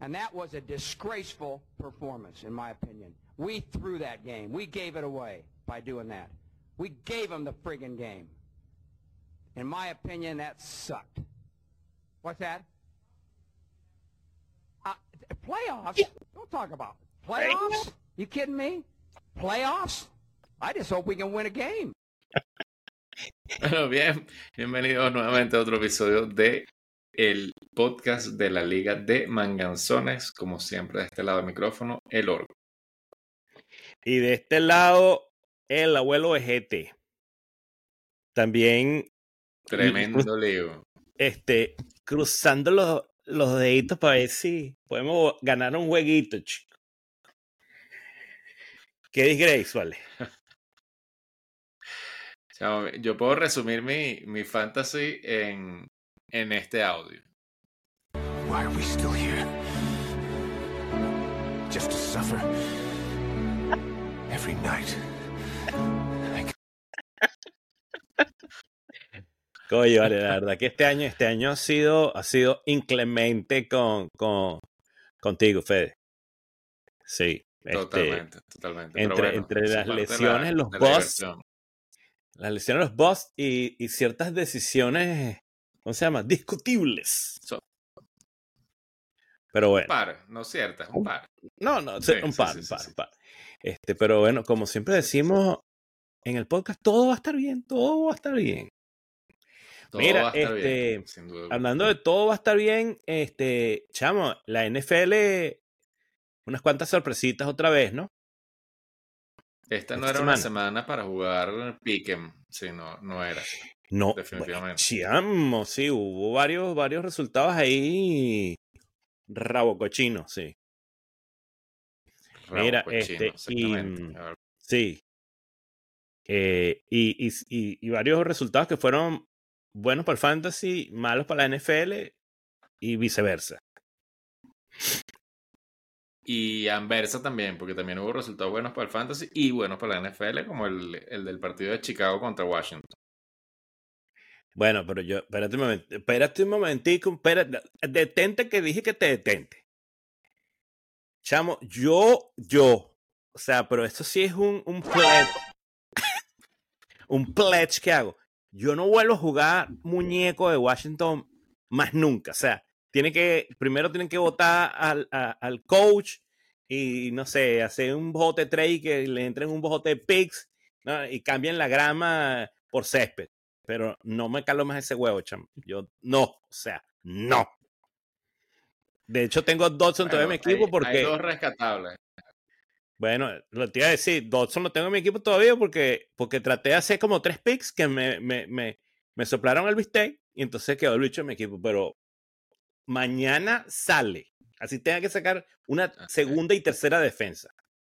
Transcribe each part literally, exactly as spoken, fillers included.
And that was a disgraceful performance, in my opinion. We threw that game. We gave it away by doing that. We gave them the friggin' game. In my opinion, that sucked. What's that? Uh, playoffs? Don't talk about it. Playoffs? You kidding me? Playoffs? I just hope we can win a game. Bueno, bien, bienvenidos nuevamente a otro episodio de el podcast de la Liga de Manganzones. Como siempre, de este lado del micrófono, el Orgo. Y de este lado, el abuelo E G T. También. Tremendo lío. Este, cruzando los, los deditos para ver si podemos ganar un jueguito, chico. Qué disgrace, vale. Yo puedo resumir mi, mi fantasy en, en este audio. Why are we still here? Just to suffer every night. Oye, vale, la verdad que este año, este año ha sido, ha sido inclemente con, con contigo, Fede. Sí. Totalmente, este, totalmente. Entre, bueno, entre las lesiones, la, los busts, las lesiones, los busts y, y ciertas decisiones, ¿cómo se llama? Discutibles. So, pero bueno. Un par, no ciertas, un par. No, no, sí, un par, sí, sí, un par, sí, un par. Este, pero bueno, como siempre decimos en el podcast, todo va a estar bien, todo va a estar bien. Todo Mira, va a estar este, bien, sin duda. Hablando de todo va a estar bien, este, chamo, la N F L, unas cuantas sorpresitas otra vez, ¿no? Esta no Esta era semana. una semana para jugar Pick'em, sí, no, no era. No, definitivamente. Chamo, sí, hubo varios, varios resultados ahí rabocochinos, sí. Rabo Mira, cochino, este, y, sí, eh, y, y, y, y varios resultados que fueron buenos para el fantasy, malos para la N F L y viceversa. Y anversa también, porque también hubo resultados buenos para el fantasy y buenos para la N F L, como el, el del partido de Chicago contra Washington. Bueno, pero yo, espérate un momento, espérate un momentico, espérate, detente que dije que te detente. Chamo, yo, yo, o sea, pero esto sí es un, un pledge, un pledge que hago. Yo no vuelvo a jugar muñeco de Washington más nunca, o sea, tiene que, primero tienen que votar al, a, al coach y, no sé, hacer un bojote trade que le entren un bojote de picks, ¿no? Y cambien la grama por césped. Pero no me calo más ese huevo, chamo. Yo, no, o sea, no. De hecho, tengo a Dodson bueno, todavía en mi equipo hay, porque... Hay dos rescatables. Bueno, lo te iba a decir, Dodson lo tengo en mi equipo todavía porque, porque traté de hacer como tres picks que me, me, me, me soplaron el bistec y entonces quedó el bicho en mi equipo. Pero mañana sale. Así tenga que sacar una así segunda es. y tercera defensa.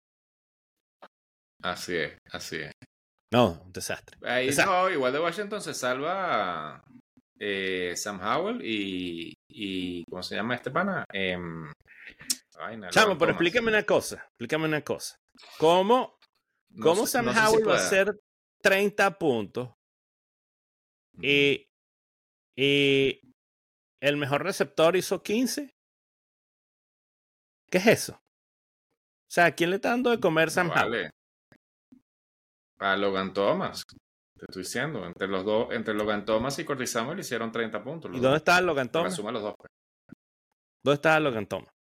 Así es, así es. No, un desastre. Ahí desastre. No, igual de Washington se salva eh, Sam Howell y, y ¿cómo se llama este pana? Eh, vaina, Chamo, pero explícame una cosa, explícame una cosa. ¿Cómo, no cómo sé, Sam no Howell si va a hacer treinta puntos mm. y, y el mejor receptor hizo quince? ¿Qué es eso? O sea, ¿a quién le está dando de comer Sam no vale. Howell? A Logan Thomas, te estoy diciendo. Entre los dos, entre Logan Thomas y Curtis Samuel hicieron treinta puntos. ¿Y dónde dos. está Logan Thomas? Suma los dos. Pues. ¿Dónde está Logan Thomas?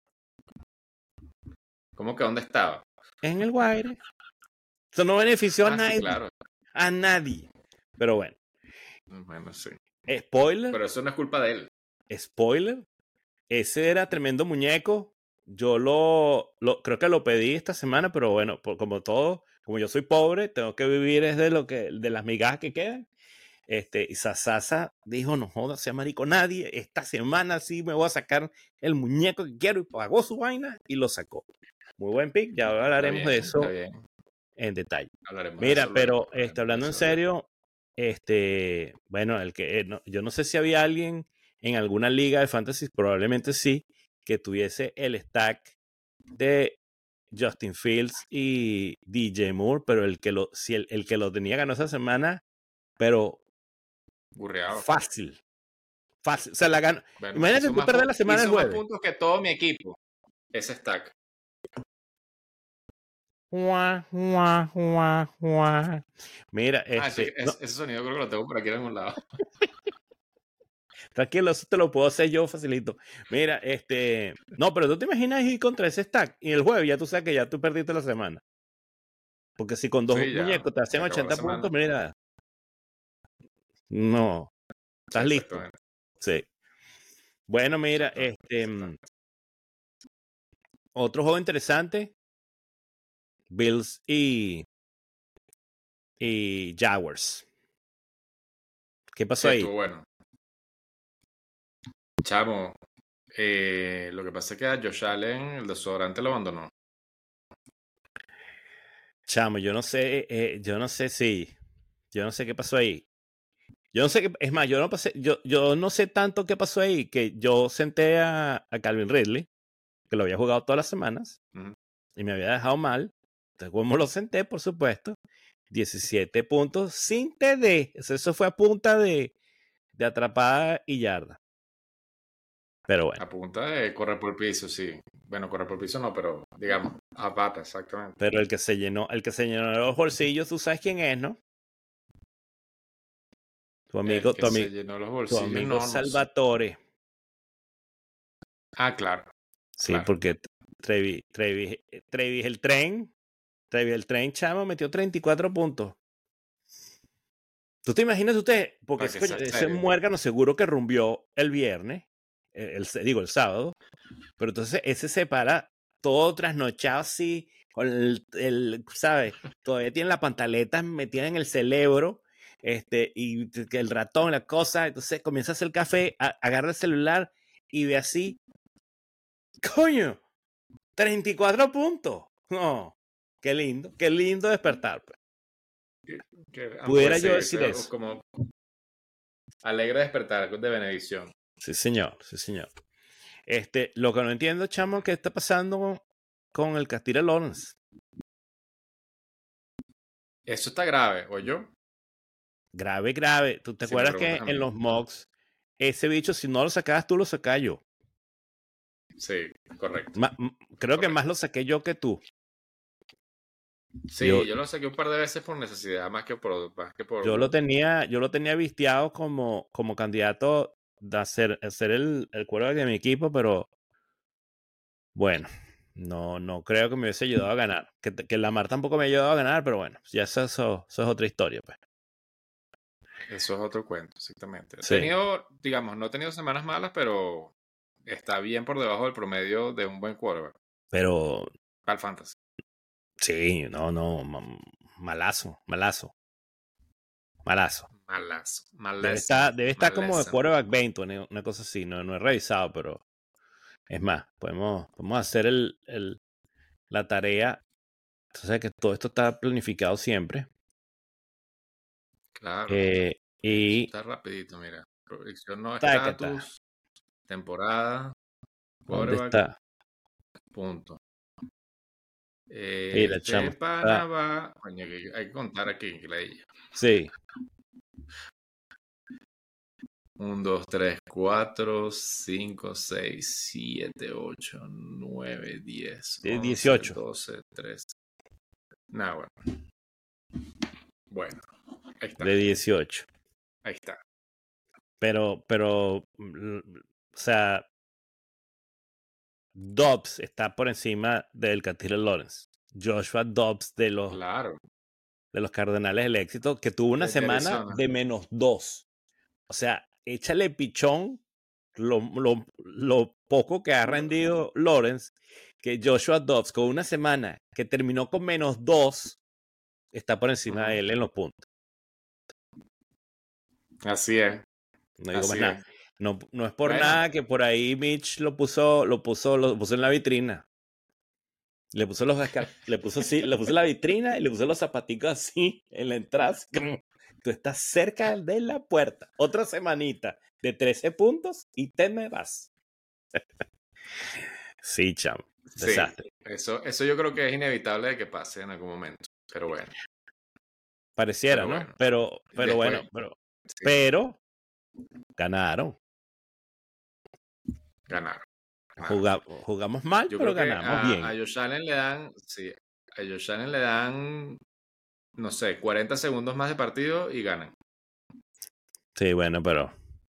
¿Cómo que dónde estaba? En el wire. Eso no benefició ah, a nadie. Sí, claro. A nadie. Pero bueno. Bueno, sí. Spoiler. Pero eso no es culpa de él. Spoiler. Ese era tremendo muñeco. Yo lo, lo creo que lo pedí esta semana, pero bueno, por, como todo, como yo soy pobre, tengo que vivir es de lo que, de las migajas que quedan. Este, y Sasasa dijo, no jodas, sea marico nadie, esta semana sí me voy a sacar el muñeco que quiero, y pagó su vaina y lo sacó. Muy buen pick, ya hablaremos bien, de eso en detalle. Hablaremos Mira, eso, pero luego, este, hablando en serio, este, bueno, el que no, yo no sé si había alguien en alguna liga de fantasy, probablemente sí, que tuviese el stack de Justin Fields y D J Moore, pero el que lo, si el, el que lo tenía ganó esa semana, pero Burreado. fácil. Fácil. O sea, la ganó. Bueno, Imagínate tú perder la semana del jueves. jueves. Hizo más puntos que todo mi equipo. ese stack. Guau, guau, guau, guau. Mira, Ah, ese, este, ese, no, ese sonido creo que lo tengo por aquí en algún lado. tranquilo, eso te lo puedo hacer yo facilito. Mira, este, no, pero tú te imaginas ir contra ese stack y el jueves ya tú sabes que ya tú perdiste la semana. Porque si con dos Sí, ya. muñecos te Se hacen acabó la ochenta semana. puntos, mira, no, Sí, estás listo. exactamente. Sí. Bueno, mira, Exactamente, este, exactamente. otro juego interesante, Bills y, y Jaguars. ¿Qué pasó Sí, ahí? estuvo bueno. Chamo, eh, lo que pasa es que a Josh Allen, el desodorante, lo abandonó. Chamo, yo no sé, eh, yo no sé si, yo no sé qué pasó ahí. Yo no sé qué, es más, yo no pasé, yo, yo no sé tanto qué pasó ahí, que yo senté a, a Calvin Ridley, que lo había jugado todas las semanas, Ujú. y me había dejado mal. Entonces, como lo senté, por supuesto, diecisiete puntos sin T D. Eso, eso fue a punta de, de atrapada y yarda. Pero bueno, A punta de correr por el piso, sí. Bueno, correr por el piso no, pero digamos, a pata, exactamente. pero el que se llenó, el que se llenó los bolsillos, tú sabes quién es, ¿no? Tu El amigo, que tu, se ami- llenó los tu bolsillos, amigo no, no sé. Salvatore. Ah, claro, Sí, claro. porque Trevi, Trevi, Trevi el tren, Trevi el tren, chamo, metió treinta y cuatro puntos. ¿Tú te imaginas usted? Porque Para ese, que coño- sea ese serio. muérgano seguro que rumbió el viernes, eh, el, el- digo el sábado, pero entonces ese se para todo trasnochado así, con el, el, ¿sabes? Todavía tiene la pantaleta metida en el cerebro, este, y que el ratón, la cosa, entonces comienza a hacer café, a- agarra el celular y ve así, coño, treinta y cuatro puntos. No, qué lindo, qué lindo despertar. Pues. Que, que- ah, Pudiera pues sí, yo decir eso es eso. como alegre despertar de bendición. Sí, señor, sí, señor. Este, lo que no entiendo, chamo, ¿qué está pasando con, con el Castilla Lawrence? Eso está grave, ¿o yo? Grave, grave. ¿Tú te Si me acuerdas preguntas que a en mí. los mocks ese bicho, si no lo sacabas tú, lo sacaba yo? Sí, correcto, Ma- m- creo que correcto. más lo saqué yo que tú. Yo, Sí, yo lo saqué un par de veces por necesidad, más que por, más que por yo lo gusto. tenía, yo lo tenía visteado como, como candidato de hacer, hacer el, el quarterback de mi equipo, pero bueno, no, no creo que me hubiese ayudado a ganar. Que, que Lamar tampoco me ha ayudado a ganar, pero bueno, ya eso, eso, eso es otra historia, pues. Eso es otro cuento, exactamente. He Sí, tenido, digamos, no he tenido semanas malas, pero está bien por debajo del promedio de un buen quarterback pero al fantasy. sí, no, no, ma- malazo, malazo, malazo. Malazo, Debe malésimo, estar, debe estar como de malésimo. quarterback veinte, una una cosa así, no, no he revisado, pero es más, podemos, podemos hacer el, el, la tarea. Entonces, que todo esto está planificado siempre. Claro, Eh, eso y está rapidito, mira. Predicción no tácata, estatus, temporada, ¿dónde quarterback, está? punto. Eh, Mira, chamo, Este está, pana va. Coño, que hay que contar aquí, que la ella. sí, uno, dos, tres, cuatro, cinco, seis, siete, ocho, nueve, diez, de once, dieciocho, doce, trece. Nah, bueno. Bueno, ahí está, de dieciocho. ahí está. Pero, pero, mm, o sea, Dobbs está por encima del Castillo Lawrence. Joshua Dobbs de los, Claro, de los Cardenales del Éxito, que tuvo una de, de semana Arizona. de menos dos. O sea, échale pichón lo, lo, lo poco que ha rendido Lawrence, que Joshua Dobbs con una semana que terminó con menos dos, está por encima Ujú. de él en los puntos. Así es, No digo más así nada. es. No, no es por Bueno, nada que por ahí Mitch lo puso, lo puso, lo puso en la vitrina. Le puso los escar- le puso así, le puso la vitrina y le puso los zapaticos así en la entrada. Así como, tú estás cerca de la puerta. Otra semanita de trece puntos y te me vas. Sí, chamo. sí, Desastre. eso, eso yo creo que es inevitable de que pase en algún momento. Pero bueno, Pareciera, pero ¿no? bueno. Pero, pero Después, bueno, pero, sí, pero ganaron. ganaron. Juga- jugamos mal, Yo pero creo que ganamos a, bien. a Josh Allen le dan, sí, a Josh Allen le dan, no sé, cuarenta segundos más de partido y ganan. Sí, bueno, pero.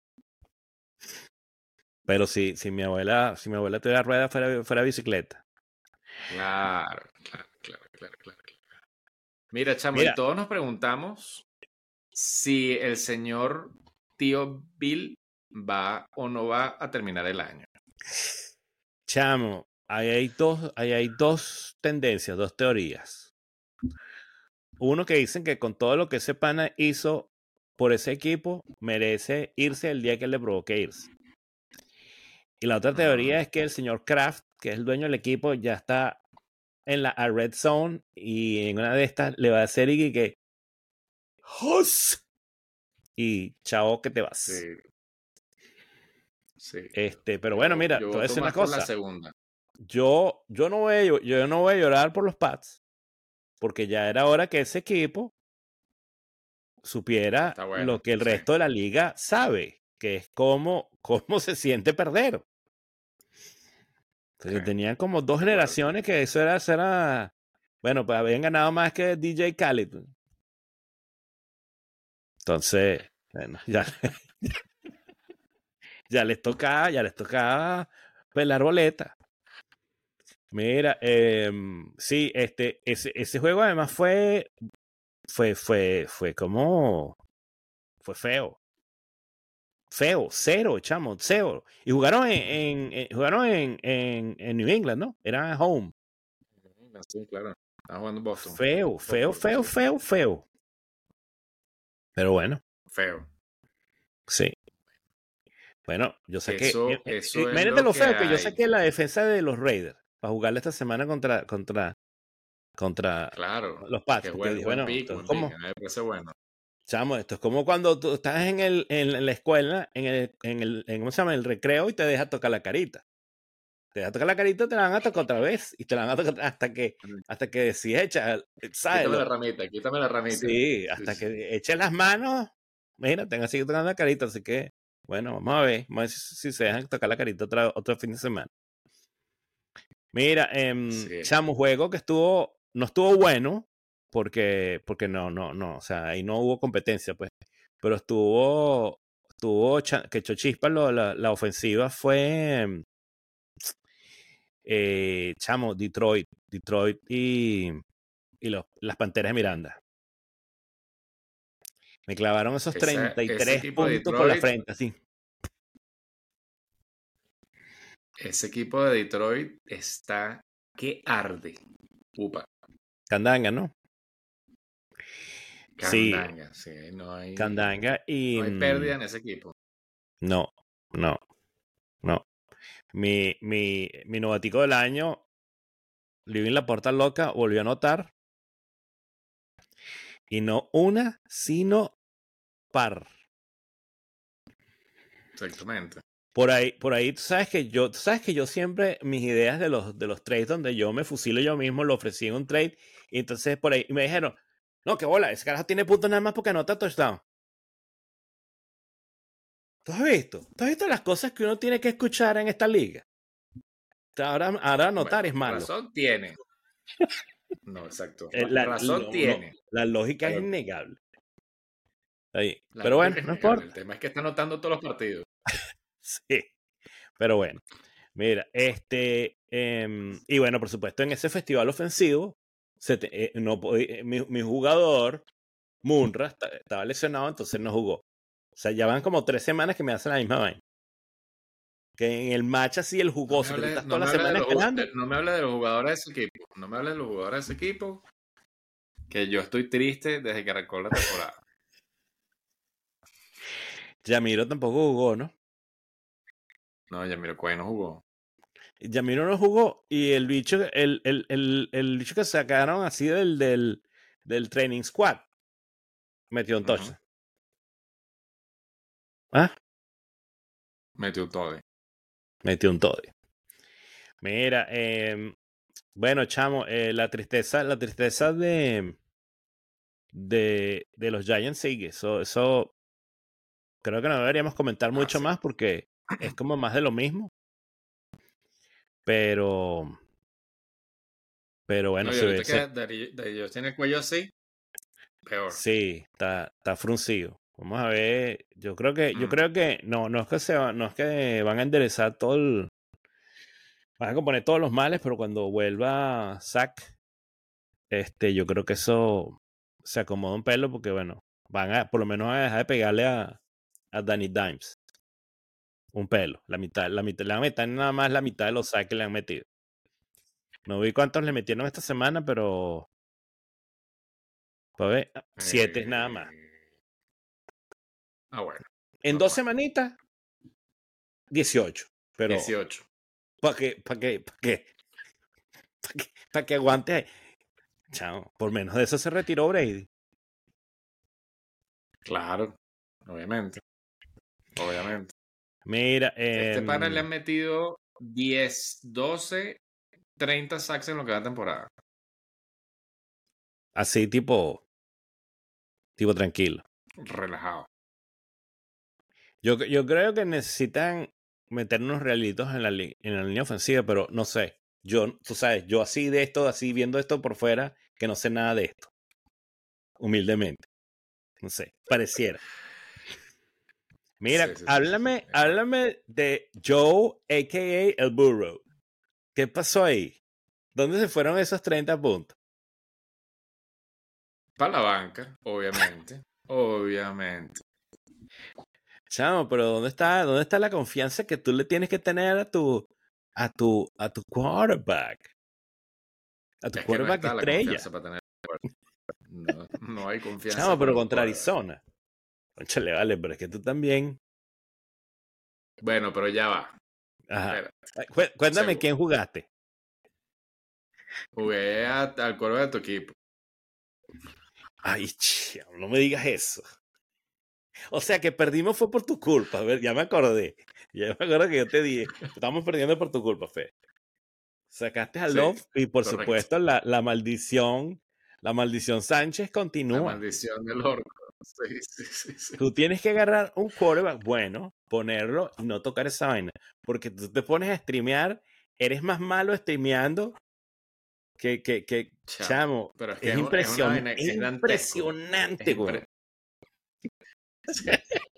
Pero si, si mi abuela, si mi abuela tuviera rueda fuera, fuera bicicleta. Claro, claro, claro, claro, claro. Mira, chamo, y Mira, todos nos preguntamos si el señor tío Bill va o no va a terminar el año. chamo, ahí hay dos, ahí hay dos tendencias, dos teorías. Uno que dicen que con todo lo que ese pana hizo por ese equipo, merece irse el día que le provoque irse. Y la otra teoría Mm. es que el señor Kraft, que es el dueño del equipo, ya está en la a red zone y en una de estas le va a hacer y que ¡Hus! Y chao que te vas. Sí, sí. Este, pero Yo, bueno, mira, yo te voy a voto decir una más por la cosa. segunda. Yo, yo, no voy a, llo- yo no voy a llorar por los Pats, porque ya era hora que ese equipo supiera Está bueno, lo que el sí. resto de la liga sabe, que es cómo, cómo se siente perder. O sea, que Sí, tenían como dos de acuerdo. generaciones que eso era, eso era, bueno, pues habían ganado más que D J Khaled. Entonces, bueno, ya, ya les tocaba, ya les tocaba pelar boleta. Mira, em, sí, este, ese, ese juego además fue, fue, fue, fue como, fue feo. Feo, cero, chamo, cero. Y jugaron en, en- en- jugaron en, en, en New England, ¿no? Era home. Sí, claro. Está jugando Boston. Feo, feo, Football, feo, sí. feo, feo. Pero bueno, Feo. sí. Bueno, yo saqué. Eso, eh, eh, eso es Imagínate lo lo que feo que yo hay. saqué la defensa de los Raiders para jugarle esta semana contra, contra, contra Claro. los Pats. Qué Porque buen, dije, buen bueno, pick, esto es buen pick. como, Me parece bueno. chamo, esto es como cuando tú estás en el, en la escuela, en el, en el, en, ¿cómo se llama? El recreo y te deja tocar la carita. Te deja tocar la carita, te la van a tocar otra vez y te la van a tocar hasta que, hasta que si echa, ¿sabes? Quítame la Lo- ramita, quítame la ramita. sí, Sí, hasta sí. que eche las manos, mira, tengan así tocando la carita, así que, bueno, vamos a ver, vamos a ver si, si se dejan tocar la carita otra, otro fin de semana. Mira, em, Sí. chamo, juego que estuvo, no estuvo bueno, porque, porque no, no, no, o sea, ahí no hubo competencia, pues, pero estuvo, estuvo, cha- que echó chispa lo- la, la ofensiva fue, em, eh, chamo, Detroit, Detroit y, y los, las Panteras de Miranda. Me clavaron esos Esa- treinta y ese tres equipo de puntos por la Detroit, frente, así. ese equipo de Detroit está que arde. Upa, Candanga, ¿no? Sí, candanga. Sí, no hay, Candanga y... no hay pérdida en ese equipo. No, no, no. Mi, mi, mi novatico del año, Living La Puerta Loca, volvió a anotar. Y no una, sino par. Exactamente. Por ahí, por ahí, tú sabes que yo, tú sabes que yo siempre, mis ideas de los, de los trades donde yo me fusilo yo mismo, lo ofrecí en un trade, y entonces por ahí, y me dijeron, no, que bola, ese carajo tiene puntos nada más porque anota touchdown. ¿Tú has visto? ¿Tú has visto las cosas que uno tiene que escuchar en esta liga? Ahora, ahora anotar Bueno, es malo. razón tiene. No, exacto. Eh, Ra- La, razón no, no, tiene. la lógica es Pero innegable. Ahí. la Pero bueno, lógica es no innegable. importa. El tema es que está anotando todos los partidos. Sí, pero bueno. Mira, este, em, y bueno, por supuesto, en ese festival ofensivo, se te- eh, no, podí- eh, mi, mi jugador, Munra, esta- estaba lesionado, entonces no jugó. O sea, ya van como tres semanas que me hacen la misma vaina. Que en el match así, el No me jugoso, que tú hables estás no toda me la hables de semana los, ju- esperando. de- no me hables de los jugadores de ese equipo. No me hables de los jugadores de ese equipo. Que yo estoy triste desde que arrancó la temporada. Yamiro tampoco jugó, ¿no? No, Jamiroquai no jugó. Yamiro no jugó y el bicho, el, el, el, el bicho que sacaron así del, del, del training squad metió un Ujú. touchdown. ¿Ah? Metió todo. Metió un todo. Mira, eh, bueno, chamo, eh, la tristeza, la tristeza de, de, de los Giants sigue. Eso, eso creo que no deberíamos comentar mucho sí. más porque es como más de lo mismo. Pero, pero bueno, No, y se ahorita ve, que se- Daddy Daddy Yankee tiene el cuello así, peor. sí, está, está fruncido. Vamos a ver, yo creo que, yo Mm. creo que, no, no es que se va- no es que van a enderezar todo el, van a componer todos los males, pero cuando vuelva Zack, este, yo creo que eso se acomoda un pelo porque, bueno, van a, por lo menos a dejar de pegarle a, a Danny Dimes. Un pelo, la mitad, la mitad, le van a meter nada más la mitad de los sacks que le han metido. No vi cuántos le metieron esta semana, pero, para ver, siete es nada más. Eh, Ah, bueno, En no dos más. semanitas, dieciocho. Pero, dieciocho. ¿para qué? ¿Para qué? ¿Para qué? ¿Para qué? ¿Para que aguante? Chao, por menos de eso se retiró Brady. Claro, obviamente. Obviamente. Mira, Este em, pana le han metido diez, doce, treinta sacks en lo que va de temporada. así tipo, tipo tranquilo. Relajado. Yo, yo creo que necesitan meter unos realitos en la, li- en la línea ofensiva, pero no sé. Yo, tú sabes, yo así de esto, así viendo esto por fuera, que no sé nada de esto. Humildemente. No sé, pareciera. Mira, Sí, sí, sí, sí, háblame, sí. háblame de Joe, a k a. El Burro. ¿Qué pasó ahí? ¿Dónde se fueron esos treinta puntos? Para la banca, obviamente. Obviamente. Chamo, pero ¿dónde está, dónde está la confianza que tú le tienes que tener a tu, a tu, a tu quarterback? A tu Es que no quarterback está la estrella. confianza para tener. No, no hay confianza Chamo, para pero un contra quarterback. Arizona. Conchale, vale, pero es que tú también. Bueno, pero ya va. Ajá. Espera. Ay, cué- Cuéntame Segundo. quién jugaste. Jugué a- al quarterback de tu equipo. Ay, chao, no me digas eso. O sea, que perdimos fue por tu culpa. A ver, ya me acordé. Ya me acuerdo que yo te dije, estamos perdiendo por tu culpa, Fe. Sacaste a Sí, Love y por correcto. supuesto la, la maldición, la maldición Sánchez La continúa. maldición del orco. Sí, sí, sí, sí. Tú tienes que agarrar un quarterback bueno, ponerlo y no tocar esa vaina. Porque tú te pones a streamear, eres más malo streameando que, que, que Chamo. chamo. Pero es que Es, es, un- es una impresion- vaina, es es dantesco. impresionante, Es güey. impre- Sí.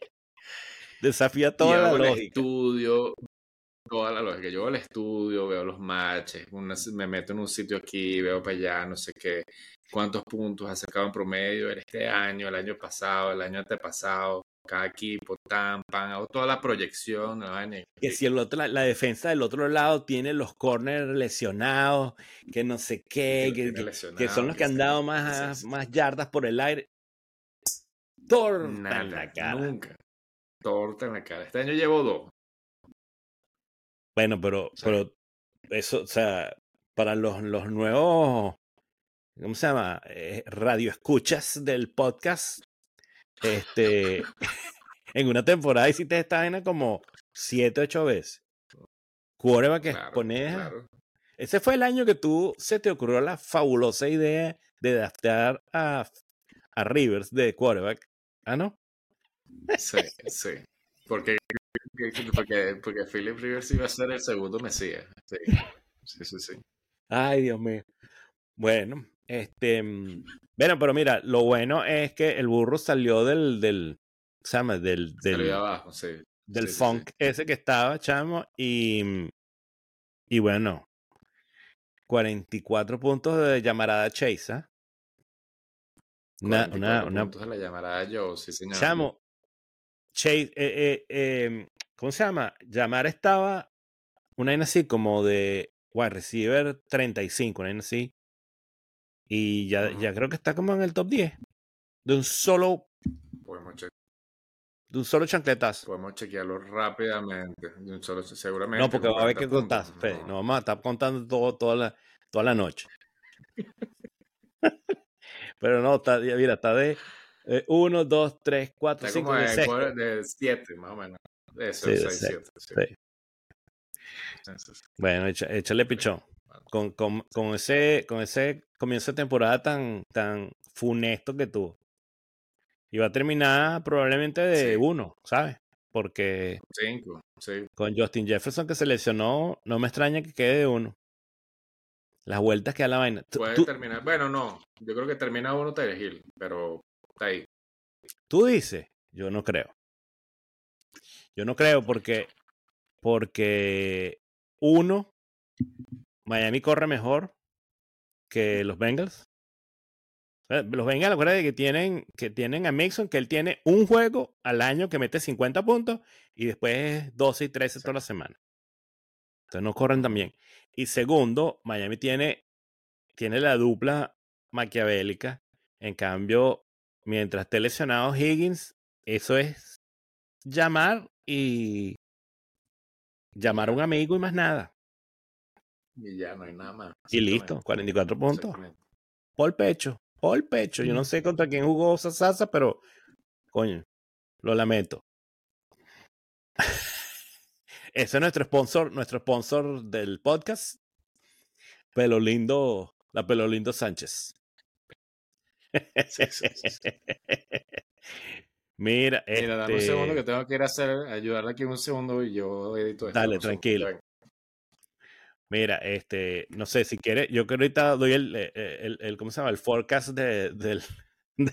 Desafía Y toda la hago el lógica. estudio, toda la lógica. Yo hago el estudio, veo los matches, una- me meto en un sitio aquí, veo para allá, no sé qué, cuántos puntos ha sacado en promedio en este año, el año pasado, el año antepasado, cada equipo, tan, pan, hago toda la proyección. La vaina, Que si el otro, la, la defensa del otro lado tiene los corners lesionados, que no sé que qué, lo que, tiene que- que lesionado, son los que que han está- dado sí, más, sí, más sí. yardas por el aire. Torta en la Nada, cara. nunca. Torta en la cara. Este año llevo dos. Bueno, pero, Sí. pero eso, o sea, para los, los nuevos, ¿cómo se llama? Eh, radioescuchas del podcast, este, en una temporada hiciste esta vaina como siete, ocho veces. Quarterback que Claro, pones. claro. Ese fue el año que tú se te ocurrió la fabulosa idea de draftear a, a Rivers de quarterback. Ah, ¿no? Sí, sí. Porque, porque, porque Philip Rivers iba a ser el segundo Mesías. Sí, sí, sí. sí. Ay, Dios mío. Bueno, este. mm, Bueno, pero mira, lo bueno es que el burro salió del. del ¿se llama? Del, Salió de del, abajo, sí. del Sí, sí, funk sí. ese que estaba, chamo. Y, y bueno, cuarenta y cuatro puntos de llamarada Chase, ¿ah? Una, cuarenta y una, cuatro una, puntos de la llamarada Joe, sí, señor. chamo, Chase, eh, eh, eh, ¿cómo se llama? Llamar estaba una vaina así como de wide receiver treinta y cinco, una vaina así. Y ya, Ujú. ya creo que está como en el top diez. De un solo, Podemos, che- de un solo chancletazo. podemos chequearlo rápidamente. De un solo- seguramente No, porque con va a haber cuarenta que puntos. contar, Fede. No. No vamos a estar contando todo, toda, la, toda la noche. Pero no, está, ya mira, está de uno, dos, tres, cuatro, Está cinco, como de de, sexto. de siete, más o menos. Eso, Sí, de seis, sexto. siete. Sí. Sí. Sí, sí, sí. Bueno, echa- échale pichón. Con, con, con ese, con ese comienzo de temporada tan, tan funesto que tuvo. Y va a terminar probablemente de Sí. uno, ¿sabes? porque Cinco, sí. con Justin Jefferson que se lesionó, no me extraña que quede de uno. Las vueltas que da la vaina. Tú, Puede tú, terminar. Bueno, no. Yo creo que termina uno Tyreek Hill, pero está ahí. tú dices, yo no creo. Yo no creo porque, porque uno, Miami corre mejor que los Bengals. Eh, Los Bengals, acuérdate que tienen, que tienen a Mixon, que él tiene un juego al año que mete cincuenta puntos y después doce y trece toda la semana. Entonces no corren tan bien. Y segundo, Miami tiene, tiene la dupla maquiavélica. En cambio, mientras esté lesionado Higgins, eso es llamar y llamar a un amigo y más nada. Y ya no hay nada más. Y listo, cuarenta y cuatro puntos. Por pecho, por pecho. Yo no sé contra quién jugó Sasa, pero coño, lo lamento. Ese es nuestro sponsor, nuestro sponsor del podcast. Pelo Lindo, la Pelo Lindo Sánchez. Sí, sí, sí, sí. Mira, Mira, dame un este, segundo que tengo que ir a hacer, ayudarle aquí un segundo y yo edito esto. dale, un segundo. tranquilo. Ya vengo. Mira, este, no sé si quieres, yo que ahorita doy el, el, el, el ¿cómo se llama? El forecast de, del, de,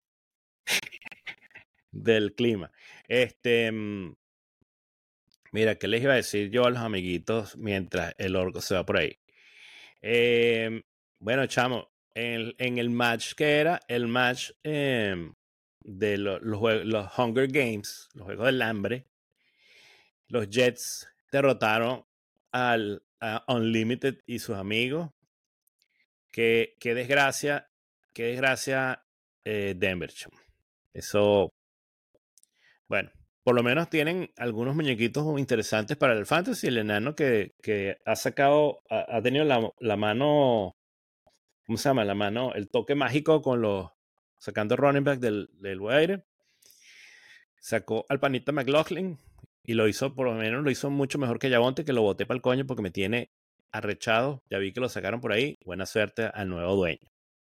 del clima. Este, mm, mira, ¿qué les iba a decir yo a los amiguitos mientras el orco se va por ahí? Eh, bueno, chamo, en, en el match que era, el match eh, de lo- los, jue- los Hunger Games, los Juegos del Hambre, los Jets derrotaron al a Unlimited y sus amigos. Qué, qué desgracia, qué desgracia eh, Denver, chamo. Eso, bueno, por lo menos tienen algunos muñequitos interesantes para el fantasy. El enano que, que ha sacado, ha, ha tenido la, la mano, ¿cómo se llama? La mano, el toque mágico con los, sacando running back del, del aire. Sacó al panita McLaughlin y lo hizo, por lo menos lo hizo mucho mejor que Yavonte, que lo boté para el coño porque me tiene arrechado. Ya vi que lo sacaron por ahí. Buena suerte al nuevo dueño.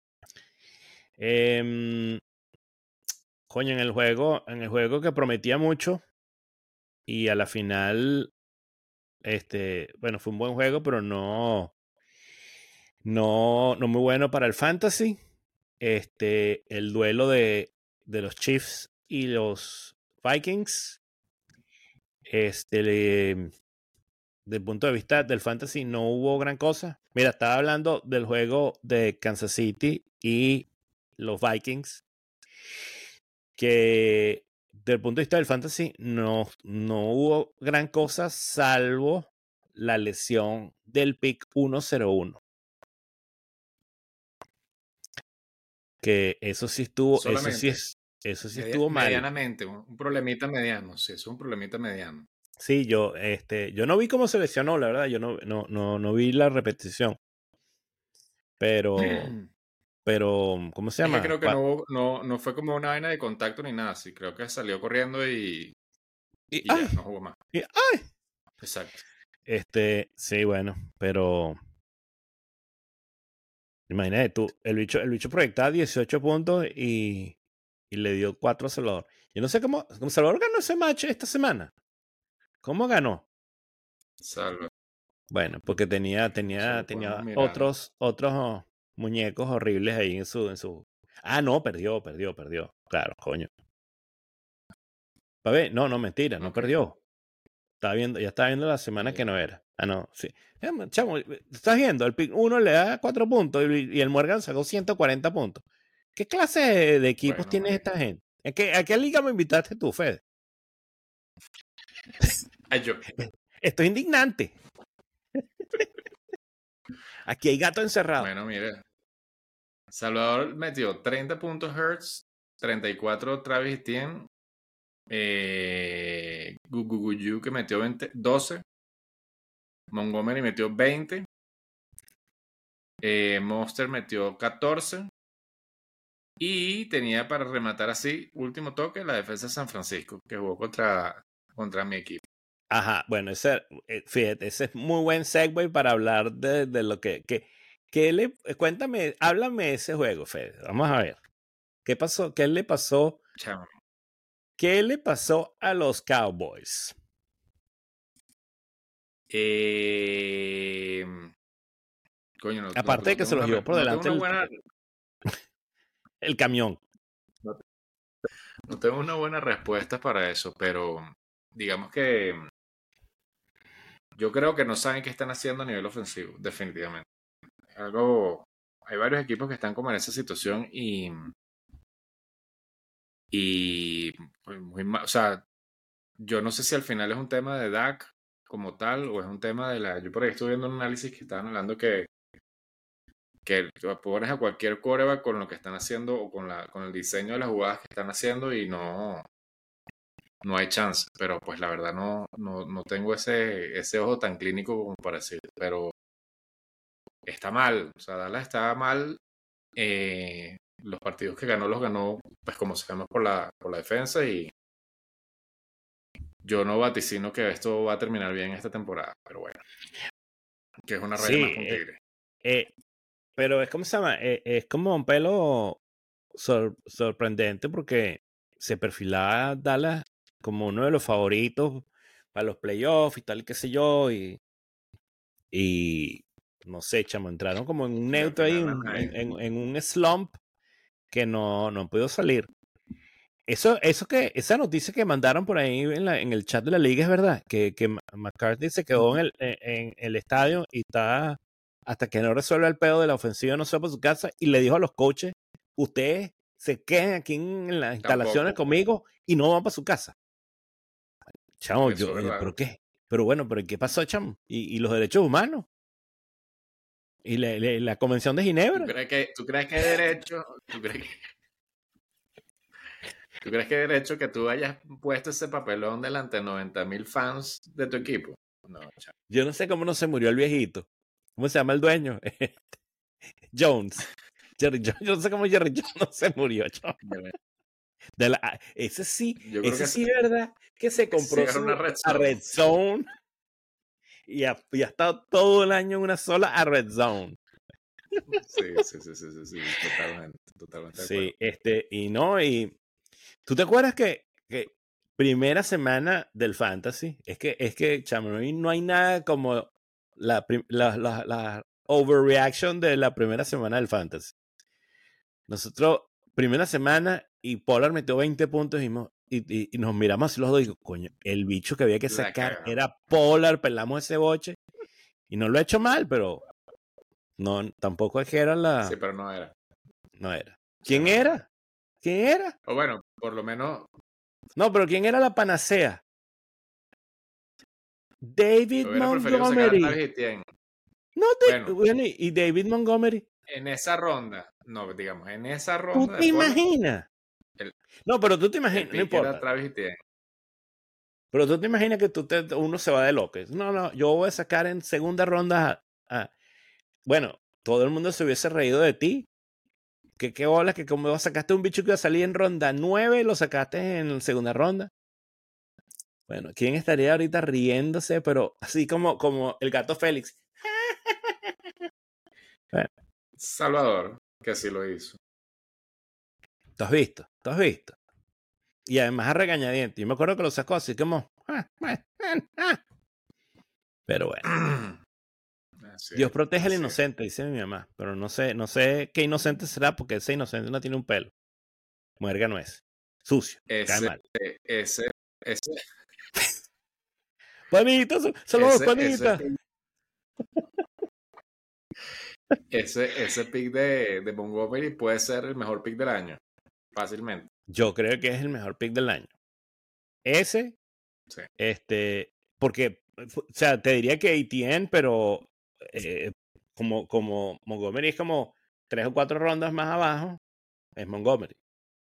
Eh, coño, en el juego, en el juego que prometía mucho y a la final, este, bueno, fue un buen juego, pero no, no, no muy bueno para el fantasy. Este, el duelo de, de los Chiefs y los Vikings, este, le, del punto de vista del fantasy no hubo gran cosa. Mira, estaba hablando del juego de Kansas City y los Vikings, que del punto de vista del fantasy no, no hubo gran cosa salvo la lesión del pick ciento uno. Que eso sí estuvo, eso sí Solamente. es, eso sí Media- estuvo mal. medianamente, un, un problemita mediano. Sí, es un problemita mediano. Sí, yo, este, yo no vi cómo se lesionó, la verdad, yo no, no, no, no vi la repetición. Pero, pero, ¿cómo se Es que llama? creo que Cua- no, hubo- no, no fue como una vaina de contacto ni nada. Sí, creo que salió corriendo y, y, y ya, ay, no jugó más. y, ay. Exacto. Este, sí, bueno, pero imagínate tú, el bicho, el bicho proyectaba dieciocho puntos y, y le dio cuatro a Salvador. Yo no sé cómo, cómo Salvador ganó ese match esta semana. ¿Cómo ganó? Salvo. Bueno, porque tenía, Se tenía, lo podemos tenía mirar. otros, otros oh, muñecos horribles ahí en su, en su. Ah, no, perdió, perdió, perdió. Claro, coño. Pa' ver, no, no, mentira, no Ok. perdió. Estaba viendo, ya estaba viendo la semana Ya. que no era. Ah, no, sí. Eh, Chamo, estás viendo, el pick uno le da cuatro puntos y, y el Morgan sacó ciento cuarenta puntos. ¿Qué clase de, de equipos Bueno, tiene bueno. esta gente? ¿A qué, ¿A qué liga me invitaste tú, Fede? Ay, yo. Esto es indignante. Aquí hay gato encerrado. Bueno, mire. Salvador metió treinta puntos Hertz, treinta y cuatro Travis Etienne, eh, Guguguyu que metió veinte, doce, Montgomery metió veinte, eh, Monster metió catorce y tenía para rematar así, último toque, la defensa de San Francisco, que jugó contra, contra mi equipo. Ajá, bueno, ese, eh, fíjate, ese es muy buen segue para hablar de, de lo que, que, que le, cuéntame, háblame de ese juego, Fede. Vamos a ver. ¿Qué pasó? ¿Qué le pasó? Chamo. ¿Qué le pasó a los Cowboys? Eh, coño, no, Aparte no, de que no se los una, llevó por no delante tengo una el, buena, el camión. no, no tengo una buena respuesta para eso, pero digamos que yo creo que no saben qué están haciendo a nivel ofensivo, definitivamente. Algo, hay varios equipos que están como en esa situación y, y pues, muy mal, o sea, yo no sé si al final es un tema de Dak como tal o es un tema de la... Yo por ahí estuve viendo un análisis que estaban hablando que, que pones a cualquier quarterback con lo que están haciendo o con, la, con el diseño de las jugadas que están haciendo y no, no hay chance. Pero pues la verdad no, no, no tengo ese, ese ojo tan clínico como para decir. Pero está mal, o sea, Dallas está mal. Eh, los partidos que ganó los ganó, pues como sabemos, por la, por la defensa y yo no vaticino que esto va a terminar bien esta temporada, pero bueno, que es una raya Sí, más con eh, tigre. eh, pero es como se llama, Eh, es como un pelo sor- sorprendente porque se perfilaba Dallas como uno de los favoritos para los playoffs y tal, qué sé yo, y, y no sé, chamo, entraron como en un Y al neutro ahí, final un- nada, en, eh. en- en un slump que no, no pudo salir. Eso, eso que, esa noticia que mandaron por ahí en, la- en el chat de la liga es verdad, que, que Ma- McCarthy se quedó en el, en, en el estadio y está hasta que no resuelva el pedo de la ofensiva, no se va para su casa, y le dijo a los coaches, ustedes se queden aquí en las instalaciones Tampoco, conmigo y no van para su casa. Chamo, eso yo, es yo, verdad. ¿pero qué? Pero bueno, ¿pero qué pasó, chamo? ¿Y, y los derechos humanos? ¿Y la, la- la Convención de ¿Tú Ginebra? crees que, tú crees que hay derecho? ¿Tú crees que, tú crees que hay derecho que tú hayas puesto ese papelón delante de noventa mil fans de tu equipo? No, chamo. Yo no sé cómo no se murió el viejito. ¿Cómo se llama el dueño? Jones. Jerry Jones. Yo no sé cómo Jerry Jones no se murió, chamo. De la- ah, ese sí, Yo creo ese que sí es verdad que se sí compró era una su red a zone. Red Zone y ha, y ha estado todo el año en una sola a Red Zone. Sí, sí, sí, sí, sí, sí, totalmente, totalmente de acuerdo. Sí, este, y no, y ¿tú te acuerdas que, que primera semana del Fantasy? Es que, es que, chamo, no hay, no hay nada como la, prim- la, la, la overreaction de la primera semana del Fantasy. Nosotros, primera semana, y Pollard metió veinte puntos y, dijimos- y, y- y nos miramos así los dos y digo, coño, el bicho que había que La sacar cagamos. era Pollard, pelamos ese boche. Y no lo he hecho mal, pero no, tampoco es que era la... Sí, pero no era. No era. Sí, ¿Quién no, no era. era? ¿Quién era? O bueno, por lo menos, No, pero ¿quién era la panacea? David yo hubiera preferido sacar a Montgomery. Travis Etienne. No te... Bueno, Bueno, y y David Montgomery. en esa ronda, no, digamos, en esa ¿Tú ronda te de Pollard, imaginas? el, No, pero tú te el imaginas, no pick era importa. Travis Etienne. Pero tú te imaginas que tú te- uno se va de López. No, no, yo voy a sacar en segunda ronda a, a- bueno, todo el mundo se hubiese reído de ti. ¿Qué, qué bola que como sacaste un bicho que iba a salir en ronda nueve, lo sacaste en segunda ronda? Bueno, ¿quién estaría ahorita riéndose? Pero así como, como el gato Félix. Bueno, Salvador, que sí lo hizo. ¿tú has visto? ¿Tú has visto? Y además a regañadientes. Yo me acuerdo que lo sacó así como... ah, ah, ah. Pero bueno. Así Dios es, protege al así es. inocente, dice mi mamá. Pero no sé, no sé qué inocente será porque ese inocente no tiene un pelo. Muerga no es. Sucio. Cae Ese, mal. ese, ese, Panita, sa- saludos, ese, panita. ese, ese, ese pick de, de Montgomery puede ser el mejor pick del año. Fácilmente. Yo creo que es el mejor pick del año. Ese, Sí. este, porque, o sea, te diría que A T N, pero eh, como, como Montgomery es como tres o cuatro rondas más abajo, es Montgomery.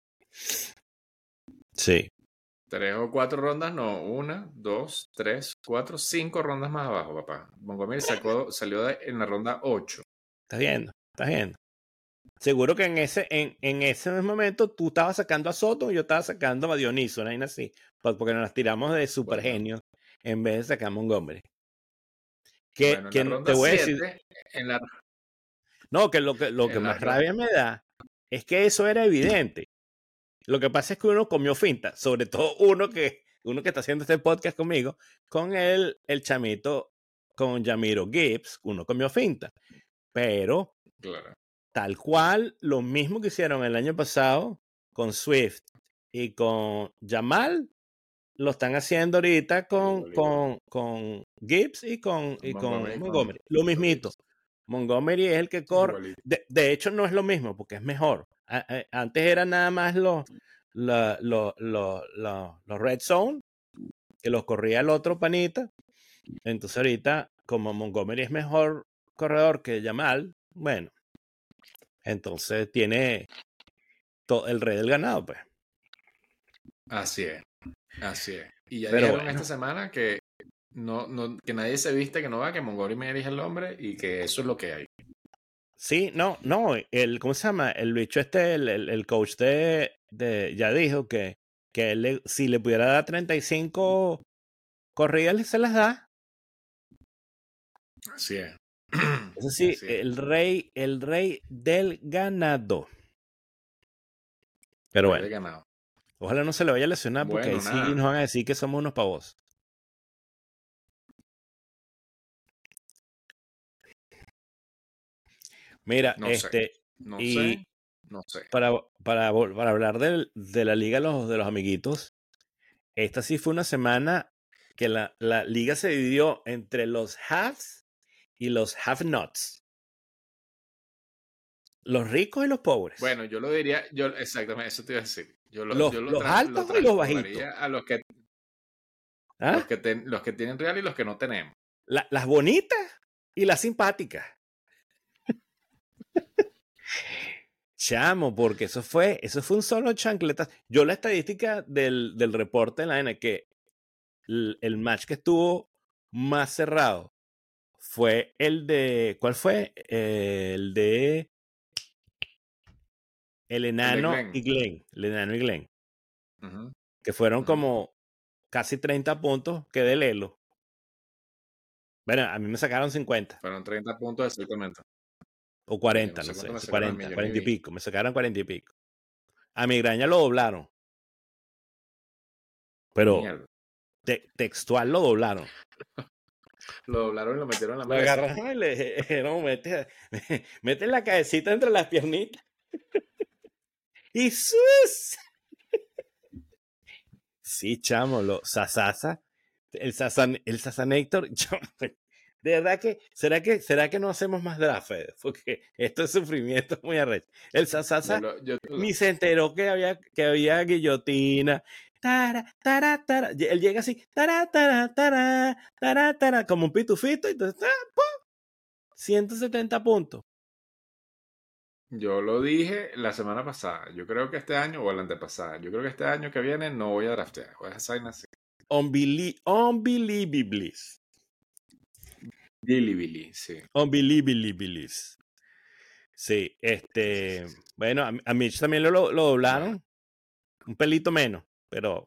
Sí. Tres o cuatro rondas, no. Una, dos, tres, cuatro, cinco rondas más abajo, papá. Montgomery sacó, salió de- en la ronda ocho. ¿Estás viendo? ¿Estás viendo? Seguro que en ese, en, en ese momento tú estabas sacando a Soto y yo estaba sacando a Dioniso, una vaina así. por- Porque nos las tiramos de super Bueno, genio en vez de sacar a Montgomery. Que, bueno, en que la te ronda voy a decir, siete, en la, no, que lo que, lo que en la más ronda, rabia me da es que eso era evidente. Lo que pasa es que uno comió finta, sobre todo uno que, uno que está haciendo este podcast conmigo, con el, el chamito, con Jamiro Gibbs, uno comió finta. Pero, Claro. tal cual, lo mismo que hicieron el año pasado con Swift y con Jamal, lo están haciendo ahorita con, con, con Gibbs y con, y con Montgomery, Montgomery. con- Lo mismito. Montgomery es el que corre. Igualito. De, de hecho, no es lo mismo porque es mejor. A- a- antes era nada más los, la- lo- lo- lo- los Red Zone, que los corría el otro panita. Entonces, ahorita, como Montgomery es mejor corredor que Jamal, bueno, entonces tiene todo el rey del ganado, pues. Así es. Así es. Y ya Pero dijeron bueno. esta semana que no, no, que nadie se viste, que no va, que Montgomery es el hombre y que eso es lo que hay. Sí, no, no, el, ¿cómo se llama? El bicho este, el, el, el coach de, de, ya dijo que, que él le- si le pudiera dar treinta y cinco corridas, se las da. Así es. Eso sí, Así es. el rey, el rey del ganado. Pero Rey bueno, de ganado. ojalá no se le vaya a lesionar porque Bueno, ahí sí nada. nos van a decir que somos unos pavos. Mira, No sé. este, No y sé. No sé. para, para, vol- para hablar del- de la liga de los, de los amiguitos, esta sí fue una semana que la, la liga se dividió entre los haves y los have-nots. Los ricos y los pobres. Bueno, yo lo diría, yo exactamente, eso te iba a decir. Yo lo, Los- yo lo los tra- altos lo y los transformaría bajitos. a los que, ¿Ah? los, que ten- los que tienen real y los que no tenemos. La- las bonitas y las simpáticas. Chamo, porque eso fue, eso fue un solo chancleta. Yo la estadística del, del reporte en la N que el, el match que estuvo más cerrado fue el de, ¿cuál fue? Eh, el de el enano Glenn. y Glenn, el enano y Glenn, Ujú. que fueron Ujú. como casi treinta puntos que de Lelo. Bueno, a mí me sacaron cincuenta Fueron treinta puntos exactamente. o cuarenta, Yo no no sé sé, cuánto me sacaron a mí, cuarenta, yo ni cuarenta y vi. pico, me sacaron cuarenta y pico. A Migraña lo doblaron, pero Mierda. te- textual lo doblaron. Lo doblaron y lo metieron en la Lo maleta. agarraron y le dijeron, mete, mete la cabecita entre las piernitas. ¡Y sus! Sí, chamo, lo Sasasa, el Sasan, el Sasanator, chamo, de verdad que, ¿será que, será que no hacemos más draft, Fede? Porque esto es sufrimiento muy arrecho. El Yo Sasasa lo- yo- ni se enteró que había, que había guillotina. Tara, tara, tara. Él llega así, tara, tara, tara, tara, tara, como un pitufito, y entonces, ah, ¡pum! ciento setenta puntos. Yo lo dije la semana pasada. Yo creo que este año, o la antepasada, yo creo que este año que viene no voy a draftear. Voy a dejar vaina así. Unbelie- Unbelievably. Billy Billy, sí. Unbelievably. Sí, este, bueno, a, a Mitch también lo, lo, lo doblaron. Un pelito menos, pero,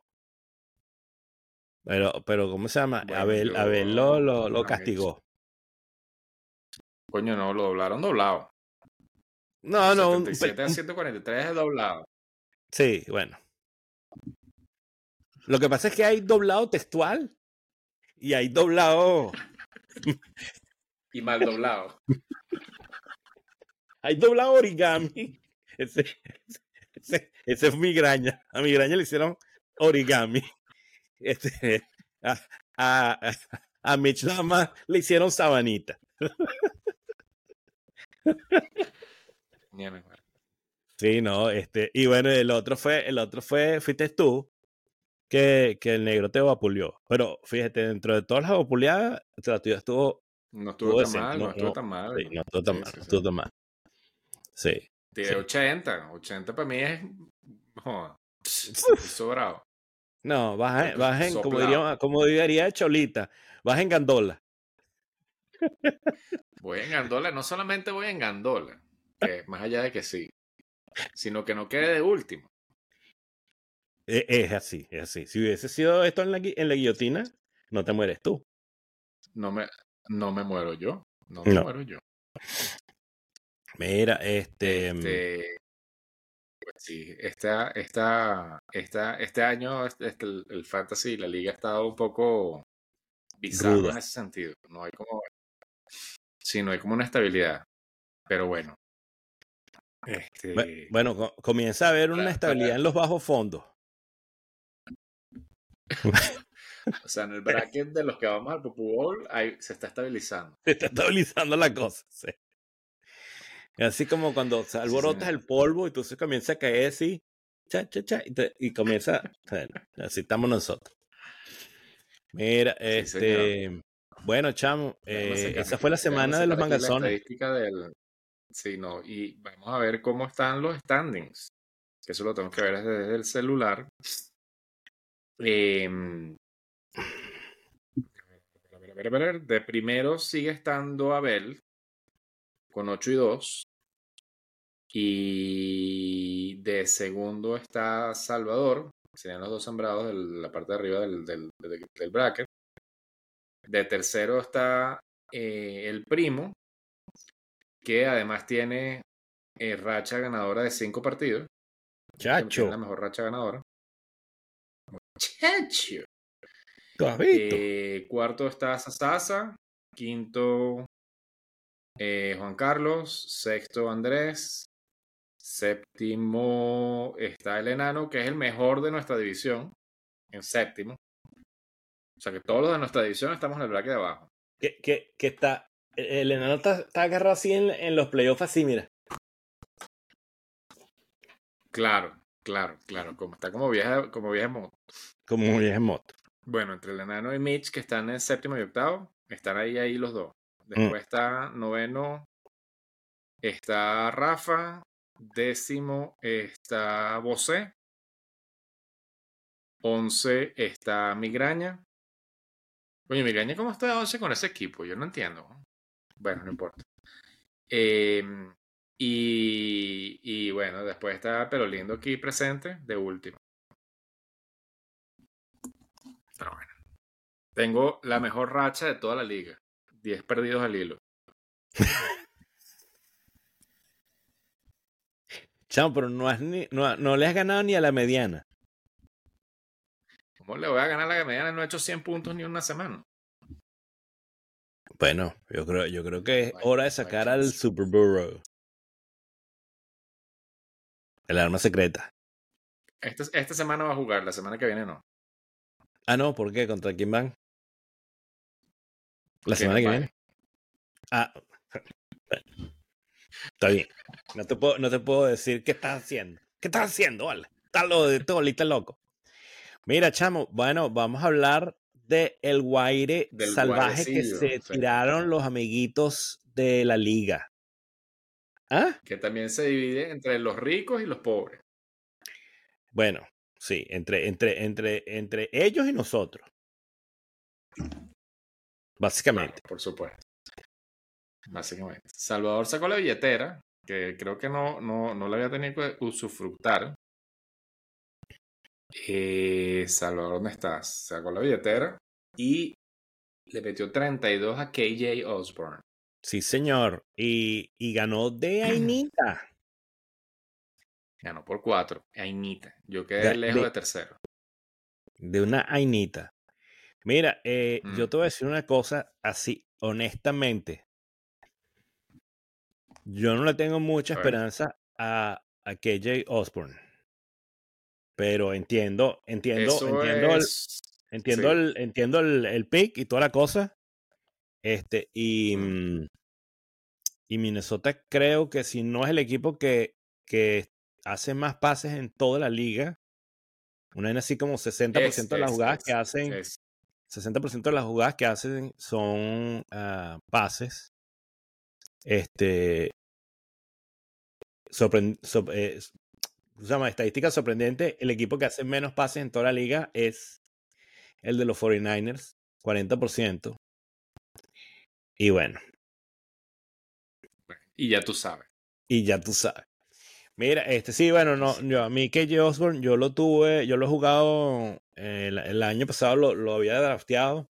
pero, pero, ¿cómo se llama? Bueno, Abel, yo- Abel lo, lo, lo a Mitch. castigó. Coño, no, lo doblaron doblado. No, no, un setenta y siete a pel- un- ciento cuarenta y tres es doblado. sí, bueno. Lo que pasa es que hay doblado textual y hay doblado, Y mal doblado. hay doblado origami. Ese, ese, ese es migraña. A migraña le hicieron origami. Este, a, a, a Mitch nada más le hicieron sabanita. Mierda, madre. Sí, no, este, y bueno, el otro fue, el otro fue, fuiste tú, que, que el negro te vapuleó. Pero fíjate, dentro de todas las vapuleadas, la tuya estuvo, No estuvo estuvo tan decente, mal, no, no, estuvo no, tan mal. sí, no estuvo tan Sí, mal, sí, no sí. estuvo tan mal. Sí. Tiré sí. ochenta. ochenta para mí es. Joder, estoy sobrado. No, vas, en- Estoy vas en, como soplado. diría, como diría Cholita, vas en gandola. Voy en gandola, no solamente voy en gandola, que más allá de que sí, sino que no quede de último. Es, es así, es así. Si hubiese sido esto en la, gui- en la guillotina, no te mueres tú. No me, no me muero yo. No me No. muero yo. Mira, este, Este, Sí, esta, esta, esta, este año este, este, el, el fantasy, la liga ha estado un poco bizarro Ruda. en ese sentido. No hay como, sí, no hay como una estabilidad. Pero bueno, Bue- este, Bueno, co- comienza a haber una para, estabilidad para, en los bajos fondos. o sea, en el bracket de los que vamos al Popu Bowl, ahí se está estabilizando. Se está estabilizando la cosa. Sí. Así como cuando se Sí, alborotas señor. el polvo y entonces comienza a caer así, cha, cha, cha, y, te- y comienza, bueno, así estamos nosotros. Mira, Sí, señor. este, bueno, chamo, Déjame eh, sacar, esa fue la déjame semana de los sacar aquí la mangazones. estadística del, sí, no, y vamos a ver cómo están los standings. Que eso lo tengo que ver desde el celular. Em, a ver, a ver, a ver, de primero sigue estando Abel con ocho y dos. Y de segundo está Salvador, que serían los dos sembrados de la parte de arriba del, del, del- del bracket. De tercero está eh, el primo, que además tiene eh, racha ganadora de cinco partidos. Tiene la Chacho, mejor racha ganadora. Chacho. ¿tú has visto? Eh, cuarto está Sasasa. Quinto eh, Juan Carlos. Sexto Andrés. Séptimo está el enano, que es el mejor de nuestra división. En séptimo. O sea que todos los de nuestra división estamos en el bracket de abajo. Que, que, que está, el enano está, está agarrado así en, en los playoffs así, mira, Claro, claro, claro. Como está como vieja, como vieja moto. como un viejo en moto. Bueno, entre el enano y Mitch, que están en séptimo y octavo, están ahí, ahí los dos. Mm. Después está noveno, está Rafa. Décimo está Bosé. Once está Migraña. Oye, Migraña, ¿cómo está de once con ese equipo? Yo no entiendo. Bueno, no importa. Eh, y, y bueno, después está Pero Lindo aquí presente, de último. Pero bueno. Tengo la mejor racha de toda la liga. diez perdidos al hilo. Chamo, pero no, has ni, no, no le has ganado ni a la mediana. ¿Cómo le voy a ganar a la mediana? No he hecho cien puntos ni una semana. Bueno, yo creo, yo creo que es No hay- hora de no hay sacar al chance. Super Burrow. El arma secreta. Esta, esta semana va a jugar, la semana que viene no. Ah, no, ¿por qué? ¿Contra quién van? La Que semana no que vaya. viene. Ah, bueno, está bien. No te puedo, no te puedo decir qué estás haciendo. ¿Qué estás haciendo, vale? Estás lo de todo, lista loco. Mira, chamo, bueno, vamos a hablar de el guaire Del salvaje que guairecillo. se Sí. tiraron los amiguitos de la liga. ¿Ah? Que también se divide entre los ricos y los pobres. Bueno, sí, entre, entre, entre, entre ellos y nosotros. Básicamente. Claro, por supuesto. Básicamente. Salvador sacó la billetera, que creo que no, no, no la había tenido que usufructar. Eh, Salvador, ¿dónde estás? Sacó la billetera y le metió treinta y dos a K J Osborne. Sí, señor. Y, y ganó de Ainita. Ganó por cuatro. Ainita. Yo quedé De, lejos de de, tercero. de una Ainita. Mira, eh, Mm. yo te voy a decir una cosa así, honestamente. Yo no le tengo mucha A ver. esperanza a, a K J Osborne. Pero entiendo, entiendo, Eso entiendo el, es. entiendo Sí. el, entiendo el, el pick y toda la cosa. Este, y, Mm. mm, y Minnesota creo que si no es el equipo que, que hace más pases en toda la liga, una vez así como sesenta por Es, ciento de las es, jugadas es, que hacen, es. sesenta por ciento de las jugadas que hacen son uh, pases. Este, sorprend, so, eh, se llama estadística sorprendente, el equipo que hace menos pases en toda la liga es el de los cuarenta y nueve ers, cuarenta por ciento. Y bueno. Y ya tú sabes. Y ya tú sabes. Mira, este sí, bueno, no, yo, a mí K J Osborne, yo lo tuve, yo lo he jugado eh, el, el año pasado, lo, lo había drafteado.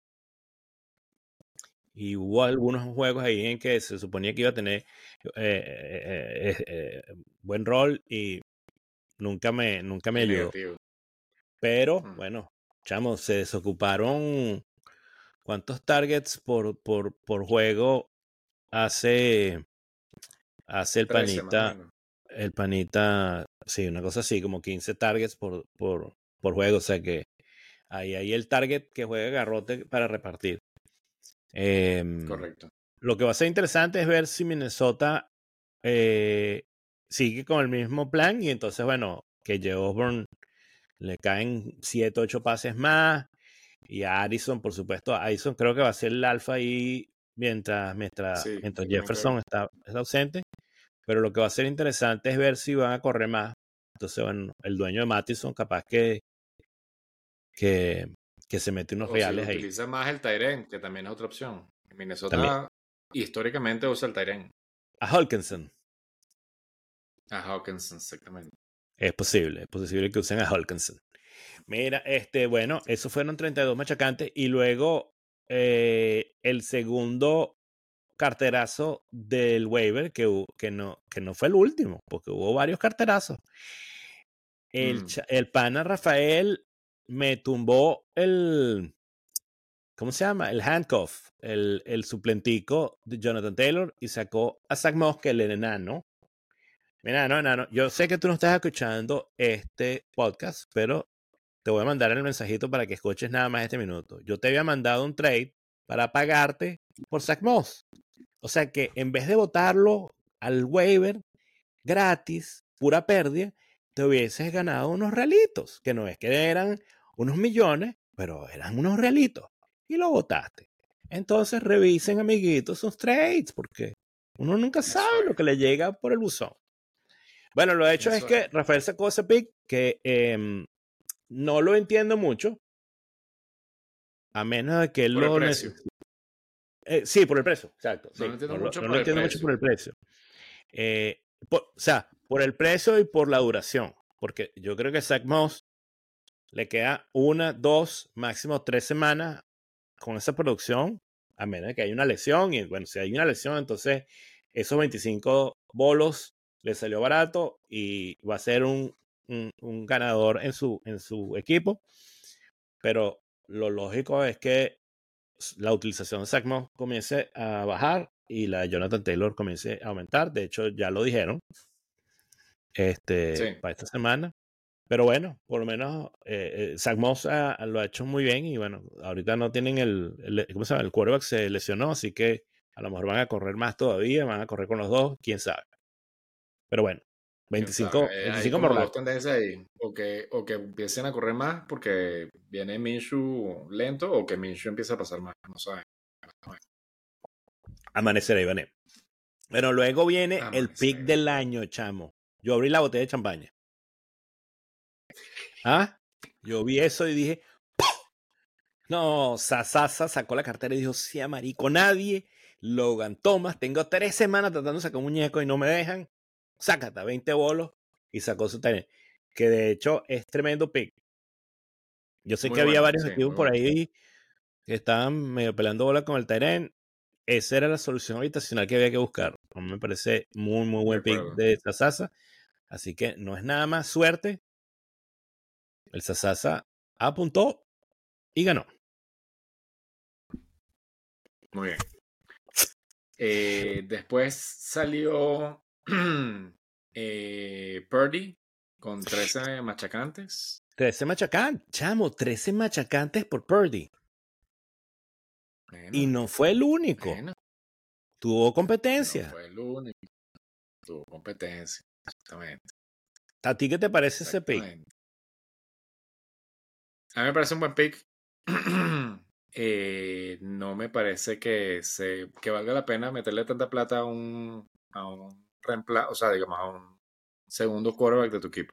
Y hubo algunos juegos ahí en que se suponía que iba a tener eh, eh, eh, eh, buen rol y, nunca me, nunca me Es ayudó. negativo. Pero, Mm. bueno, chamo, se desocuparon. ¿Cuántos targets por, por, por juego hace, hace el trece más o panita? menos. El panita, sí, una cosa así, como quince targets por, por, por juego. O sea que ahí hay el target que juega Garrote para repartir. Em, Correcto. Lo que va a ser interesante es ver si Minnesota eh, sigue con el mismo plan y entonces, bueno, que Joe Osborne le caen siete, ocho pases más y a Addison, por supuesto, a Addison creo que va a ser el alfa ahí mientras, mientras, Sí, mientras yo también Jefferson creo. está, está ausente, pero lo que va a ser interesante es ver si van a correr más. Entonces, bueno, el dueño de Mattison capaz que, que, que se mete unos O si reales ahí. utiliza más el Tyren, que también es otra opción. Minnesota También. históricamente usa el Tyren. A Hawkinson. A Hawkinson, exactamente. Es posible, es posible que usen a Hawkinson. Mira, este, bueno, esos fueron treinta y dos machacantes y luego eh, el segundo carterazo del waiver, que, hu- que, no, que no fue el último, porque hubo varios carterazos. El, Mm. cha- el pana Rafael me tumbó el, ¿cómo se llama? El handcuff, el, el suplentico de Jonathan Taylor y sacó a Zach Moss, que el enano. Enano, enano, yo sé que tú no estás escuchando este podcast, pero te voy a mandar el mensajito para que escuches nada más este minuto. Yo te había mandado un trade para pagarte por Zach Moss. O sea que en vez de botarlo al waiver gratis, pura pérdida, te hubieses ganado unos realitos, que no es que eran unos millones, pero eran unos realitos. Y lo botaste. Entonces revisen, amiguitos, sus trades, porque uno nunca Eso sabe es. lo que le llega por el buzón. Bueno, lo hecho es Eso que es. Rafael sacó ese pick que eh, no lo entiendo mucho, a menos de que él Por el lo precio. necesite. Eh, sí, por el precio, exacto. No Sí, lo entiendo no lo, mucho no por lo el entiendo mucho precio. por el precio. Eh, por- o sea, por el precio y por la duración. Porque yo creo que Zach Moss le queda una, dos, máximo tres semanas con esa producción, a menos de que haya una lesión. Y bueno, si hay una lesión, entonces esos veinticinco bolos le salió barato y va a ser un, un, un ganador en su, en su equipo. Pero lo lógico es que la utilización de Zach Moss comience a bajar y la de Jonathan Taylor comience a aumentar. De hecho, ya lo dijeron este, Sí. para esta semana. Pero bueno, por lo menos eh, eh, Zach Moss ah, lo ha hecho muy bien y bueno, ahorita no tienen el, el ¿cómo se llama? El quarterback se lesionó, así que a lo mejor van a correr más todavía, van a correr con los dos, quién sabe. Pero bueno, Quién veinticinco, sabe. Eh, hay veinticinco como por dos la. tendencias ahí. O que, o que empiecen a correr más porque viene Minshew lento o que Minshew empieza a pasar más. No saben. Amanecer ahí, Vané. Bueno, luego viene el pick Amanecer. del año, chamo. Yo abrí la botella de champaña. ¿Ah? Yo vi eso y dije, ¡pum! No, Sasasa sacó la cartera y dijo, sí, marico, nadie. Logan Thomas, tengo tres semanas tratando de sacar un muñeco y no me dejan. Sácate veinte bolos y sacó su Tyrant. Que de hecho es tremendo pick. Yo sé Muy que había bueno. varios Sí, equipos muy por bueno. ahí que estaban medio peleando bola con el Tyrant. Esa era la solución habitacional que había que buscar. A mí me parece muy, muy De buen pick acuerdo. de Sasasa. Así que no es nada más suerte. El Sasasa apuntó y ganó. Muy bien. Eh, después salió eh, Purdy con trece machacantes. trece machacantes, chamo, trece machacantes por Purdy. Bueno, Y no fue el único. bueno, Tuvo no competencia. fue el único. Tuvo competencia. Exactamente. ¿A ti qué te parece ese pick? Exactamente. A mí me parece un buen pick. Eh, no me parece que se que valga la pena meterle tanta plata a un a un reemplazo, o sea, digamos, a un segundo quarterback de tu equipo.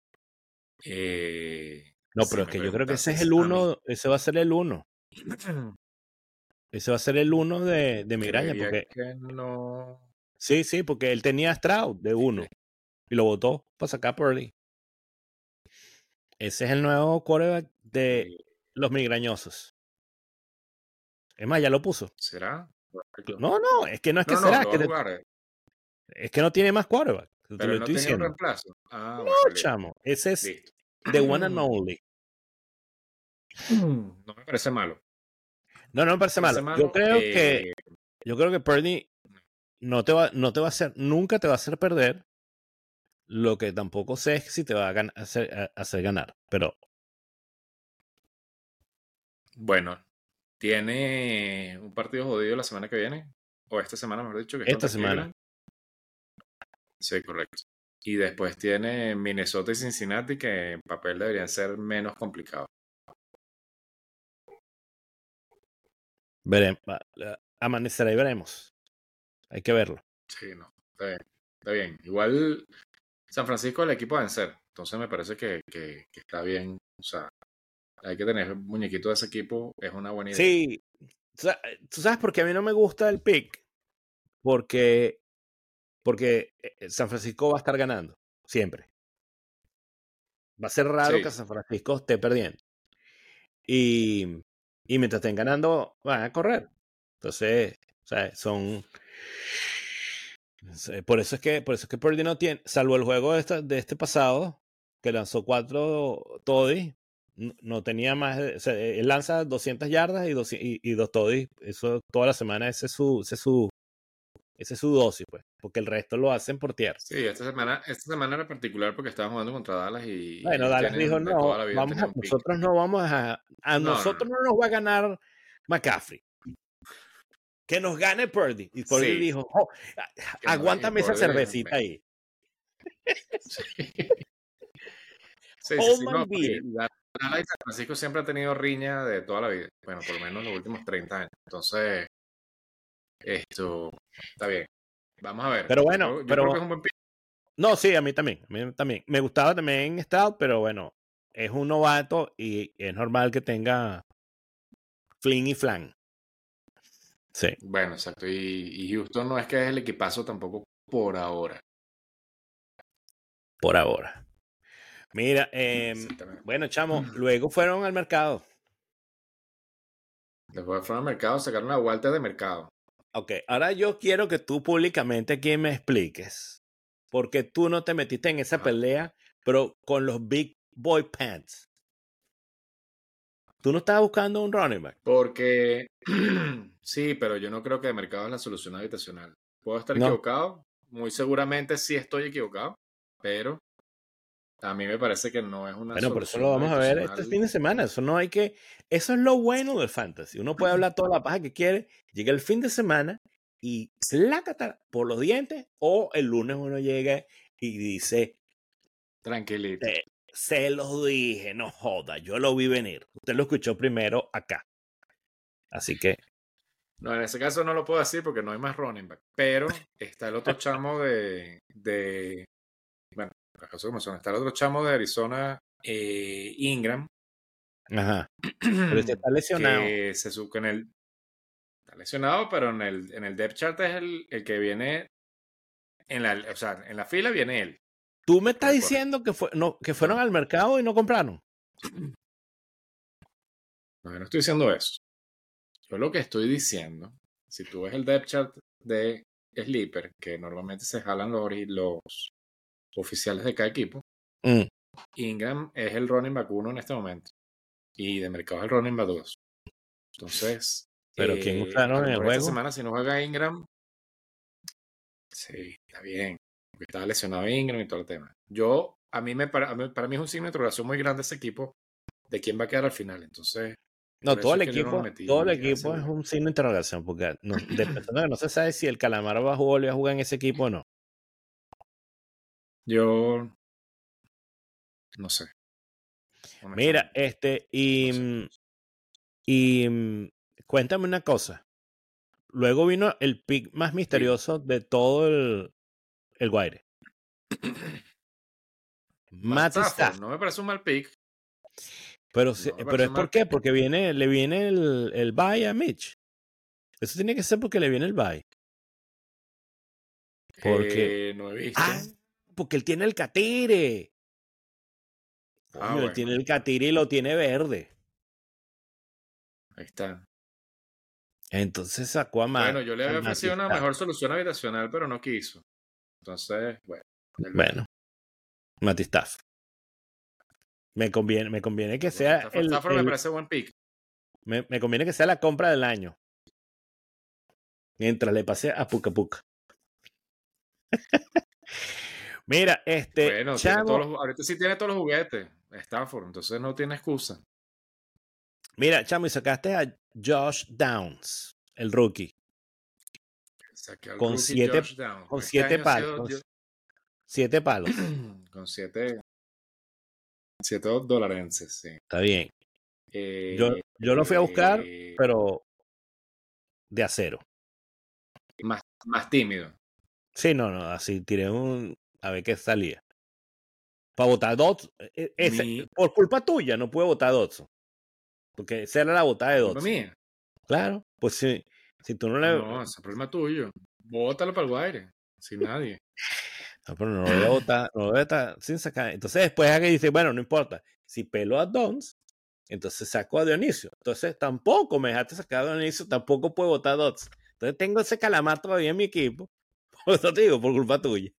Eh, No, si pero es me que yo creo que ese es preguntases el a mí, uno, ese va a ser el uno. Ese va a ser el uno de, de Migraña, creería porque que no. sí, sí, porque él tenía a Stroud de uno y lo votó para sacar a Purdy. Ese es el nuevo quarterback de eh, los migrañosos. Es más, ya lo puso. ¿Será? Correcto. No, no, es que no es que No, no, será, es lo va que, a te- jugar. eh. es que no tiene más quarterback. Te Pero lo él no estoy tenía un diciendo. reemplazo. Ah, No, bueno, listo, chamo. Ese es listo. the one and only. No me parece malo. No, no me parece Me parece malo. Yo malo. creo que, eh, yo creo que Purdy no te va, no te va a hacer, nunca te va a hacer perder. Lo que tampoco sé es si te va a gan- hacer, a- hacer ganar. Pero bueno, tiene un partido jodido la semana que viene. O esta semana, mejor dicho, que es esta contra semana, Cleveland. Sí, correcto. Y después tiene Minnesota y Cincinnati, que en papel deberían ser menos complicados. veremos. Amanecerá y veremos. Hay que verlo. Sí, no, está bien. Está bien. Igual San Francisco es el equipo a vencer. Entonces me parece que, que, que está bien. O sea, hay que tener muñequito de ese equipo. Es una buena idea. Sí. ¿Tú sa- tú sabes por qué a mí no me gusta el pick? Porque, porque eh, San Francisco va a estar ganando. Siempre. Va a ser raro Sí. que San Francisco esté perdiendo. Y, y mientras estén ganando, van a correr. Entonces, o sea, son. Por eso es que, por eso es que Purdy no tiene, salvo el juego de, esta, de este pasado, que lanzó cuatro toddies, no, no tenía más. de- O sea, él lanza doscientas yardas y dos, y, y dos toddies. Eso toda la semana, ese es su, ese es su, ese es su dosis, pues. Porque el resto lo hacen por tierra. Sí, esta semana, esta semana era particular porque estaban jugando contra Dallas y, y Bueno, ellos Dallas dijo, tienen de toda no, la vida han vamos a, tenido un pick. nosotros no vamos a, a No, no, nosotros no. no nos va a ganar McCaffrey. Que nos gane Purdy. Y Purdy Sí, dijo, oh, que no, y aguántame esa Purdy, cervecita me- ahí. sí, sí, sí, Hold sí, my no. Y beer. Dallas y San Francisco siempre ha tenido riña de toda la vida. Bueno, por lo menos los últimos treinta años. Entonces, esto está bien. Vamos a ver. Pero Yo bueno, creo, yo creo que es pero un buen pick. no, sí, a mí también, a mí también. Me gustaba también Stout, pero bueno, es un novato y es normal que tenga fling y flan. Sí, Bueno, exacto. Y, y Houston no es que es el equipazo tampoco por ahora. por ahora. Mira, eh, Exactamente. bueno, chamo, luego fueron al mercado. Después fueron al mercado, sacaron la vuelta de mercado. Ok, ahora yo quiero que tú públicamente aquí me expliques por qué tú no te metiste en esa Ajá. pelea, pero con los Big Boy Pants. Tú no estabas buscando un running back. Porque sí, pero yo no creo que de mercado es la solución habitacional. Puedo estar No. equivocado, muy seguramente sí estoy equivocado, pero a mí me parece que no es una Bueno, por eso solución lo vamos a ver este habitacional. fin de semana. Eso no hay que. Eso es lo bueno del fantasy. Uno puede hablar toda la paja que quiere. Llega el fin de semana y slácata por los dientes. O el lunes uno llega y dice: Tranquilito. "Eh, se los dije, no joda, yo lo vi venir. Usted lo escuchó primero acá. Así que, No, en ese caso no lo puedo decir porque no hay más running back. Pero está el otro chamo de, de bueno, las cosas como son. Está el otro chamo de Arizona, eh, Ingram, ajá. Pero si está lesionado. que se sube en el está lesionado, pero en el en el depth chart es el, el que viene en la, o sea, en la fila viene él. Tú me estás Corre, corre. diciendo que, fue, no, que fueron No. al mercado y no compraron. No, yo no estoy diciendo eso. Yo lo que estoy diciendo, si tú ves el depth chart de Sleeper, que normalmente se jalan los, ori- los oficiales de cada equipo, Mm. Ingram es el running back uno en este momento. Y de mercado es el running back dos. Entonces, Pero ¿quién eh, a usaron lo en el mejor esta juego? semana si no juega Ingram, sí, está bien. Porque estaba lesionado Ingram y todo el tema. Yo, a mí me para, a mí- para mí es un signo de interrogación muy grande ese equipo de quién va a quedar al final. Entonces, No, por todo eso el es que yo no lo equipo, metí todo el a ese equipo es grupo. un signo de interrogación, porque no, de persona que no se sabe si el Calamar va a jugar, va a jugar en ese equipo o no. Yo no sé. Mira, honestamente. este, y, No sé. mm, y mm, cuéntame una cosa. Luego vino el pick más Dime. misterioso de todo el, el Guaire. Matt Matt Stafford, Stafford. no me parece un mal pick. Pero, se- No me pero parece es un por mal qué, pick. porque viene, le viene el, el bye a Mitch. Eso tiene que ser porque le viene el bye. Porque, Eh, no he visto. ah, porque él tiene el catire. Ah, Coño, él bueno, tiene el catire y lo tiene verde. ahí está. Entonces sacó a Matt. Bueno, yo le a había Matt ofrecido una Stafford. mejor solución habitacional, pero no quiso. Entonces, bueno, Del Bueno, Matty Stafford. Me conviene, me conviene que sea Stafford, el, Stafford me el- parece buen pick. me, me conviene que sea la compra del año. Mientras le pase a Puka Puka. Mira, este, Bueno, tiene todos chamo, los, ahorita sí tiene todos los juguetes. Stafford, entonces no tiene excusa. mira, chamo, y sacaste a Josh Downs, el rookie, Saqué al con rookie siete, Josh Downs. con Este siete año ha palos, sido con yo- siete palos. con siete, siete dolarenses, sí. Está bien. Eh, Yo, yo lo fui a buscar, eh, pero de acero. más, más tímido. Sí, no, no, así tiré un, a ver qué salía. Para votar a Dodson, e- ese, Mi, por culpa tuya no pude votar a Dodson. Porque esa era la votada de culpa Dodson. mía. Claro, pues si, si tú no le... No, ese es problema tuyo. Bótalo para el aire. Sin nadie. No, pero no lo voy a votar, no lo voy a votar sin sacar. Entonces después alguien dice, bueno, no importa. Si pelo a Dons, entonces saco a Dionisio. Entonces tampoco me dejaste sacar a Dionisio, tampoco puedo votar a Dons. Entonces tengo ese calamar todavía en mi equipo. Por eso te digo, por culpa tuya.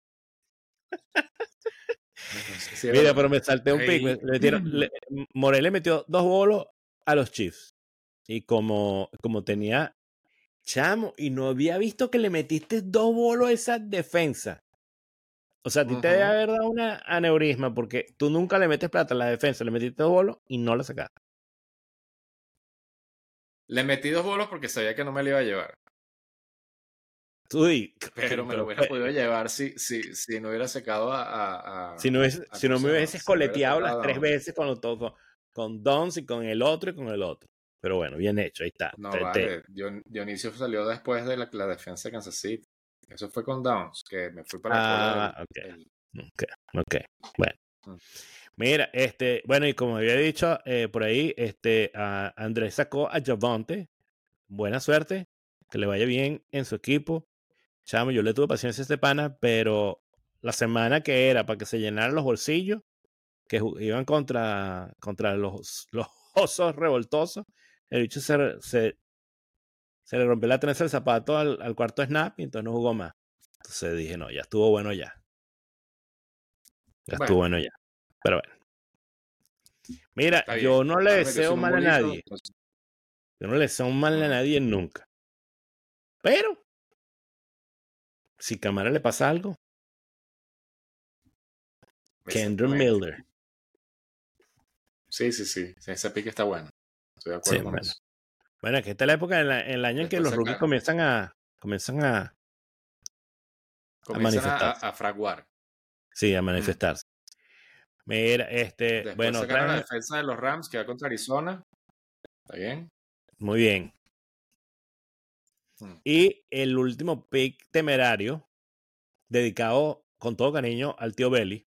Entonces, sí, es Mira, verdad. pero me salté un pick. Ahí, Me- le metieron- le- Morel le metió dos bolos a los Chiefs. Y como, como tenía chamo, y no había visto que le metiste dos bolos a esa defensa. O sea, a ti te debe Ujú. haber dado una aneurisma porque tú nunca le metes plata a la defensa, le metiste dos bolos y no la sacaste. Le metí dos bolos porque sabía que no me lo iba a llevar. Tú di- Pero me lo hubiera podido llevar si, si, si no hubiera secado a. a, a Si no, hubiese- a- si no ¿cómo se me llama? hubieses Si no hubiera coleteado sacado las a tres Downs. veces con, los, con, con Dons y con el otro y con el otro. Pero bueno, bien hecho, ahí está. No, Te- te- vale. Dion- Dionisio salió después de la, la defensa de Kansas City. Eso fue con Downs, que me fui para la cola Ah, ok, del. del- ok, ok. Bueno. Mm. Mira, este, bueno, y como había dicho eh, por ahí, este, a Andrés sacó a Javonte. Buena suerte, que le vaya bien en su equipo. Chamo, yo le tuve paciencia a este pana, pero la semana que era para que se llenaran los bolsillos, que ju- iban contra, contra los, los osos revoltosos, el bicho se, se, se le rompió la trenza del zapato al, al cuarto snap y entonces no jugó más. Entonces dije, no, ya estuvo bueno ya. Ya estuvo Bueno, bueno ya. Pero bueno. Mira, está bien. yo no le Ahora me quedé deseo sin un mal a bolito, nadie. entonces, Yo no le deseo mal a mm, nadie nunca. Pero, si Camara le pasa algo, Kendra exactamente. Miller. Sí, sí, sí. Sí, ese pique está bueno. Estoy de Sí, acuerdo con bueno. eso. Bueno, es que esta es la época en, la- en el año en que Después los rookies saca, comienzan a comienzan a, a comienzan a, a, manifestarse. a fraguar. Sí, a Mm. manifestarse. Mira, este, Después bueno, sacaron la otra vez, defensa de los Rams que va contra Arizona. ¿Está bien? muy bien. Mm. Y el último pick temerario, dedicado con todo cariño al tío Belly.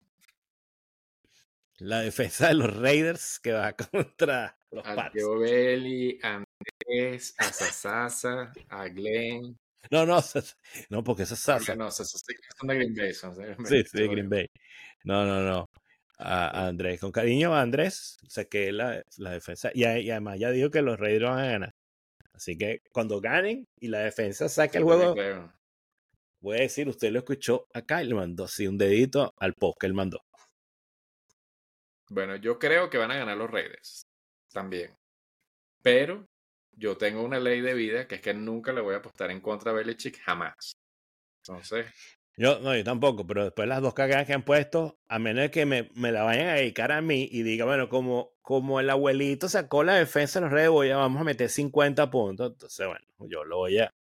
La defensa de los Raiders que va contra los A Pats. Giovanni, a Andrés, a Sasasa, a Glenn. No, no, no, porque esa es Porque Sasa. no, Sasasa son de Green Bay. Son de Green Bay, Sí, sí, te lo Green digo. Bay. No, no, no. A, a Andrés, con cariño a Andrés, saqué la, la defensa. Y, a- y además ya dijo que los Raiders van a ganar. Así que cuando ganen y la defensa saque el Yo también juego, creo. voy a decir, usted lo escuchó acá y le mandó así un dedito al post que él mandó. Bueno, yo creo que van a ganar los Raiders. También. Pero yo tengo una ley de vida que es que nunca le voy a apostar en contra de Belichick jamás. Entonces, Yo, no, yo tampoco, pero después las dos cagadas que han puesto, a menos de que me, me la vayan a dedicar a mí y diga, bueno, como, como el abuelito sacó la defensa de los Reyes, voy a, vamos a meter cincuenta puntos. Entonces, bueno, yo lo voy a...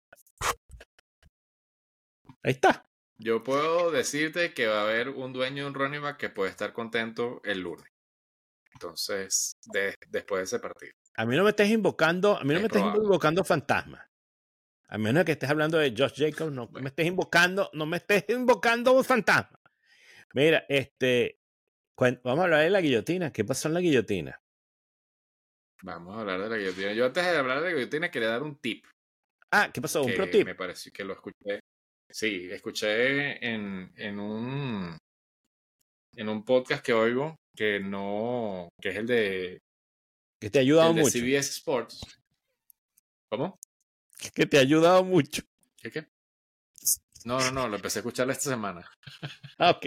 Ahí está. yo puedo decirte que va a haber un dueño de un running back que puede estar contento el lunes. Entonces, de- después de ese partido. A mí no me estés invocando, a mí no Es me estés probable. invocando fantasmas. A menos de que estés hablando de Josh Jacobs, no Bueno. me estés invocando, no me estés invocando un fantasma. Mira, este, cuen- vamos a hablar de la guillotina. ¿Qué pasó en la guillotina? Vamos a hablar de la guillotina. Yo antes de hablar de la guillotina quería dar un tip Ah, ¿qué pasó? Un pro que tip. me pareció que lo escuché. Sí, escuché en, en un en un podcast que oigo que no, que es el de Que te ha ayudado el de mucho. C B S Sports. ¿Cómo? Que te ha ayudado mucho. ¿Qué qué? No, no, no, lo empecé a escucharlo esta semana. Ah, ok.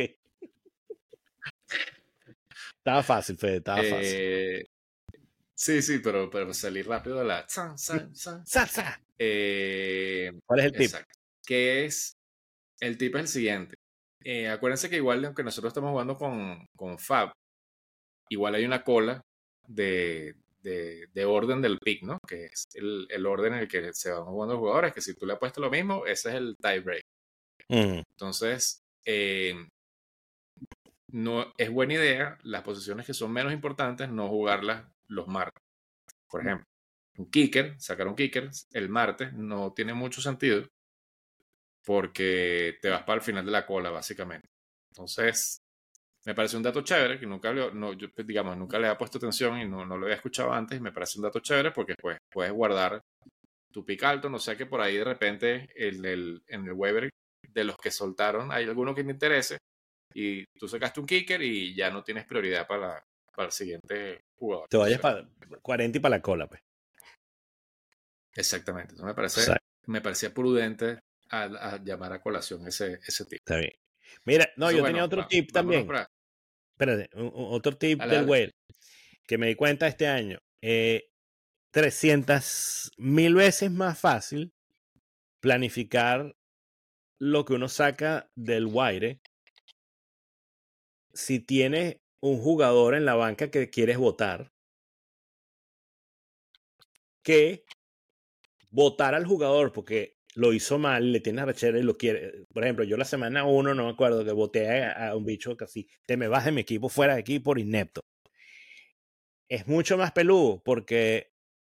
Estaba fácil, Fede, estaba fácil. Eh, sí, sí, pero, pero salí rápido de la... San, san, san. ¡Salsa! Eh, ¿Cuál es el tip? exacto. Que es... El tip es el siguiente. Eh, acuérdense que igual, aunque nosotros estamos jugando con, con Fab, igual hay una cola de, de, de orden del pick, ¿no? Que es el, el orden en el que se van jugando los jugadores, que si tú le has puesto lo mismo, ese es el tie break. Mm. Entonces, eh, no es buena idea las posiciones que son menos importantes no jugarlas los martes. Por ejemplo, un kicker, sacar un kicker el martes no tiene mucho sentido porque te vas para el final de la cola, básicamente. Entonces, me parece un dato chévere, que nunca, le, no, yo, digamos, nunca le había puesto atención y no, no lo había escuchado antes, y me parece un dato chévere porque pues, puedes guardar tu pick alto, no sea que por ahí de repente el, el, en el waiver de los que soltaron hay alguno que te interese y tú sacaste un kicker y ya no tienes prioridad para, para el siguiente jugador. Te vayas Entonces, para cuarenta y para la cola, pues. exactamente, entonces me, parece, Exacto. me parecía prudente a, a llamar a colación ese, ese tip. Está bien. Mira, no, Entonces, yo bueno, tenía otro va, tip vámonos también. para... Espérate, un- un- otro tip Dale, del dale. whale que me di cuenta este año. Eh, trescientas mil veces más fácil planificar lo que uno saca del wire si tienes un jugador en la banca que quieres votar que votar al jugador porque lo hizo mal, le tienes rechera y lo quiere. Por ejemplo, yo la semana uno, no me acuerdo, que voté a, a un bicho que así, te me vas de mi equipo, fuera de aquí por inepto. Es mucho más peludo porque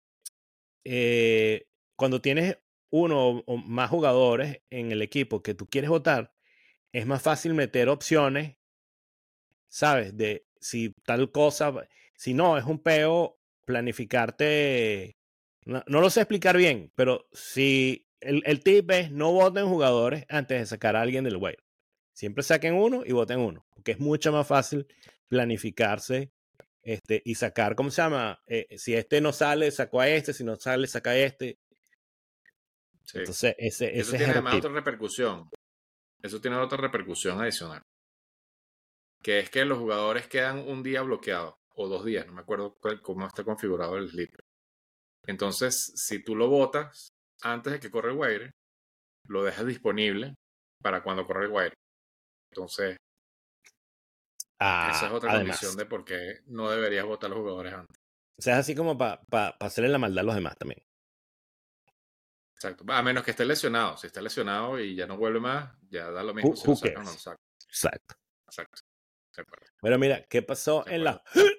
eh, cuando tienes uno o más jugadores en el equipo que tú quieres votar, es más fácil meter opciones, ¿sabes? De si tal cosa, si no, es un peo planificarte. No, no lo sé explicar bien, pero si el, el tip es no voten jugadores antes de sacar a alguien del waiver. Siempre saquen uno y voten uno, porque es mucho más fácil planificarse este, y sacar, ¿cómo se llama? Eh, si este no sale, sacó a este, si no sale, saca a este. Sí. Entonces, ese, Eso ese tiene es el además tip. otra repercusión. Eso tiene otra repercusión adicional. Que es que los jugadores quedan un día bloqueados. O dos días, no me acuerdo cuál- cómo está configurado el sleeper. Entonces, si tú lo botas antes de que corre el wire, lo dejas disponible para cuando corre el wire. Entonces, esa es Ah, otra además. condición de por qué no deberías votar a los jugadores antes. O sea, es así como para pa, pa hacerle la maldad a los demás también. Exacto. A menos que esté lesionado. Si está lesionado y ya no vuelve más, ya da lo mismo Who, si lo who sacan o cares? no lo sacan. Exacto. Exacto. De acuerdo. Pero mira, ¿qué pasó De en acuerdo. la...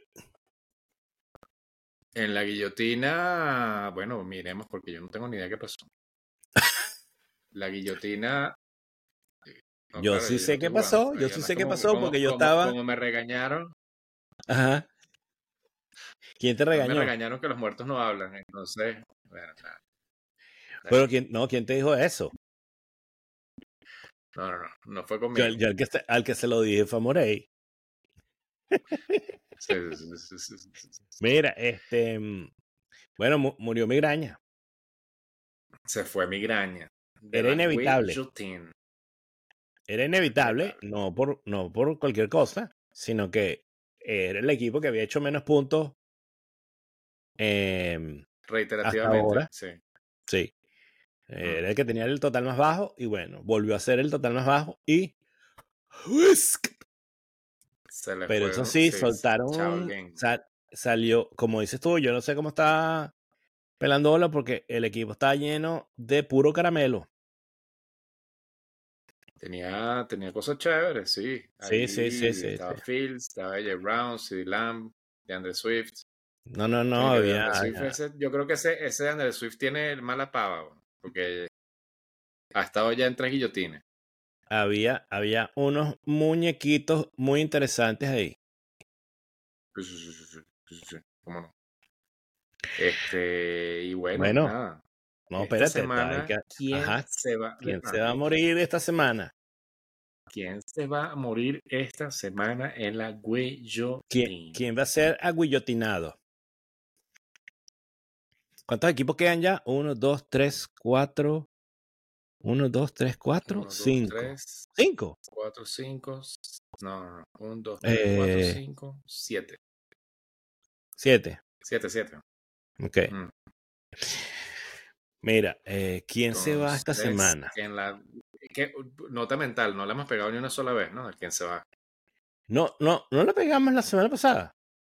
En la guillotina, bueno, miremos porque yo no tengo ni idea qué pasó. La guillotina. No, Yo claro, sí yo, yo no sé estoy qué jugando. pasó, Ahí yo sí además, sé qué como, pasó como, porque yo como, estaba... como me regañaron, Ajá. ¿Quién te a mí me regañó? regañaron que los muertos no hablan. Entonces, bueno, nada. Pero quién, no, ¿quién te dijo eso? No, no, no, no fue Yo, conmigo. yo al, que se, al que se lo dije fue a Morey. Sí, sí, sí, sí, sí, sí, sí. Mira, este... Bueno, mu murió migraña. Se fue migraña. De Era la inevitable. guillotina. Era inevitable, no por, no por cualquier cosa, sino que era el equipo que había hecho menos puntos eh, hasta Reiterativamente, ahora. sí. Sí. Mm. Era el que tenía el total más bajo y bueno, volvió a ser el total más bajo y... Se le Pero fue, eso ¿no? sí, Sí, soltaron... chao el un- game. sal- salió, como dices tú, yo no sé cómo está pelando bola porque el equipo está lleno de puro caramelo. Tenía, tenía cosas chéveres, sí. Sí, sí, sí, Ahí sí, sí. estaba Fields, estaba A J Brown, CeeDee Lamb, DeAndre Swift. No, no, no, Tiene que había... DeAndre Swift, ese, yo creo que ese, ese DeAndre Swift tiene mala pava, bro, porque ha estado ya en tres guillotines. Había, había unos muñequitos muy interesantes ahí. Sí, sí, sí, sí, sí, sí, sí, cómo no. Este, y bueno, Bueno, nada. no, Esta espérate. Hay semana, que, ¿quién ajá, se va? ¿quién ah, se va a morir esta semana? ¿Quién se va a morir esta semana en la ¿Quién, guillotina? quién va a ser aguillotinado? ¿Cuántos equipos quedan ya? Uno, dos, tres, cuatro, uno, dos, tres, cuatro, uno, dos, cinco. tres, ¿Cinco? cuatro, cinco. No, no, no. uno, dos, tres, cuatro, Eh, cinco, siete. siete. siete, siete. Ok. Mm. Mira, eh, ¿quién se va esta Entonces, semana? que en la que, nota mental, no la hemos pegado ni una sola vez, ¿no? ¿De quién se va? No, no, no la pegamos la semana pasada,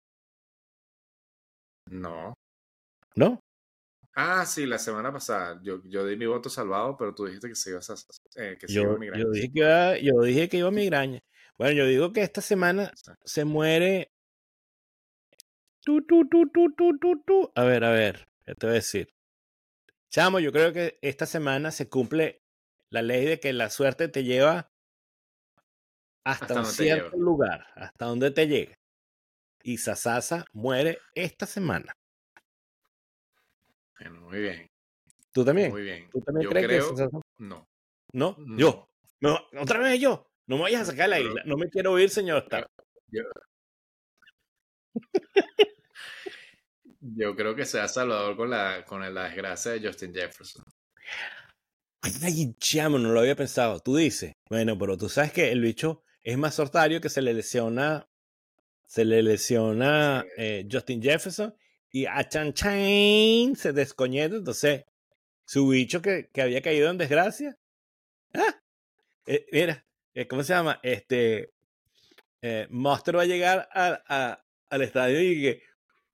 No. ¿no? Ah, sí, la semana pasada. Yo, yo di mi voto salvado, pero tú dijiste que se iba a, eh, que se iba a Yo, migraña. yo dije que iba, yo dije que iba a migraña. Bueno, yo digo que esta semana Exacto. se muere. Tú, tú, tú, tú, tú, tú, tú. A ver, a ver, ¿qué te voy a decir? Chamo, yo creo que esta semana se cumple la ley de que la suerte te lleva hasta, Hasta un donde te cierto lleva. lugar, hasta donde te llega. Y Sasasa muere esta semana. Bueno, muy bien. ¿Tú también? Muy bien. ¿Tú también Yo crees creo. que Sasasa? No. ¿No? No. Yo. No, otra vez yo. No me vayas a sacar de la Yo- isla. No me quiero ir, señor Stark. Yo, yo creo que sea Salvador con la, con la desgracia de Justin Jefferson. Ay, chamo, no lo había pensado. Tú dices. Bueno, pero tú sabes que el bicho es más sortario, que se le lesiona. Se le lesiona Sí. eh, Justin Jefferson y a Chan Chain se descoñeta. Entonces, su bicho que, que había caído en desgracia. Ah, eh, mira, eh, ¿cómo se llama? Este eh, Monster va a llegar a, a, al estadio y que.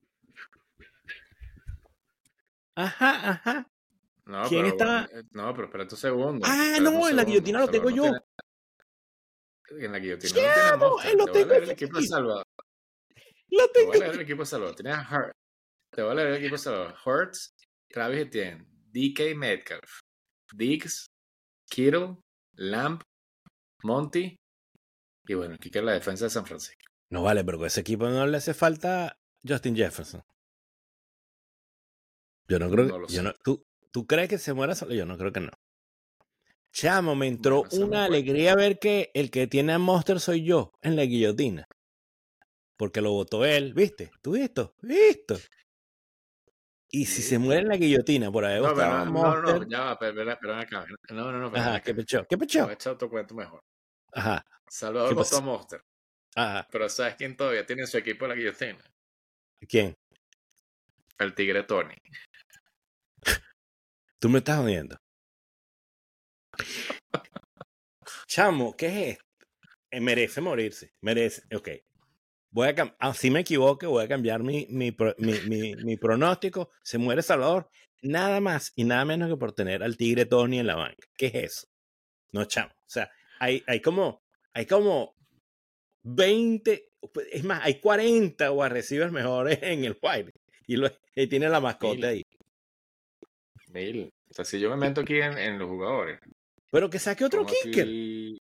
Ajá, ajá. No, ¿Quién pero estaba? bueno, eh, no, pero espérate un segundo. Ah, Espérate un no, en la segundo. guillotina lo tengo Salvador no tiene, yo. en la guillotina no tiene ¡Chamo! Monster. Lo Te voy a tengo leer el equipo de aquí. Salvador. Lo Te voy a tengo leer el aquí. equipo de Salvador. Tienes a Hurt. Te voy a leer el equipo de Salvador. Hurts, Travis Etienne, D K Metcalf, Diggs, Kittle, Lamb, Monty y bueno, aquí queda la defensa de San Francisco. No vale, pero con ese equipo no le hace falta Justin Jefferson. Yo no creo No que. lo Yo sé. no, ¿tú, ¿Tú crees que se muera solo? Yo no creo que no. Chamo, me entró Bueno, esa es una una apuesta. alegría ver que el que tiene a Monster soy yo en la guillotina. Porque lo votó él, ¿viste? ¿Tú visto? ¿Visto? Y si se muere en la guillotina por haber No, votado a pero no, no, Monster. no, ya va, pero, pero, pero ven acá. No, no, no, pero ven Ajá, ¿qué acá. pechó? ¿Qué Te voy pechó? a echar otro cuento mejor. Ajá, Salvador ¿qué votó a pasó? Monster, Ajá, pero ¿sabes quién todavía tiene su equipo en la guillotina? ¿quién? El Tigre Tony. Tú me estás jodiendo. Chamo, ¿qué es esto? Eh, merece morirse, merece. Ok. Voy a cam- ah, si me equivoco, voy a cambiar mi, mi, pro- mi, mi, mi pronóstico. Se muere Salvador, nada más y nada menos que por tener al Tigre Tony en la banca. ¿Qué es eso? No, chamo. O sea, hay, hay como, hay como veinte, es más, hay cuarenta wide receivers mejores en el wide. Y, lo, y tiene la mascota Mil, ahí. mil. O sea, si yo me meto aquí en, en los jugadores, Pero que saque otro pongo kicker. aquí.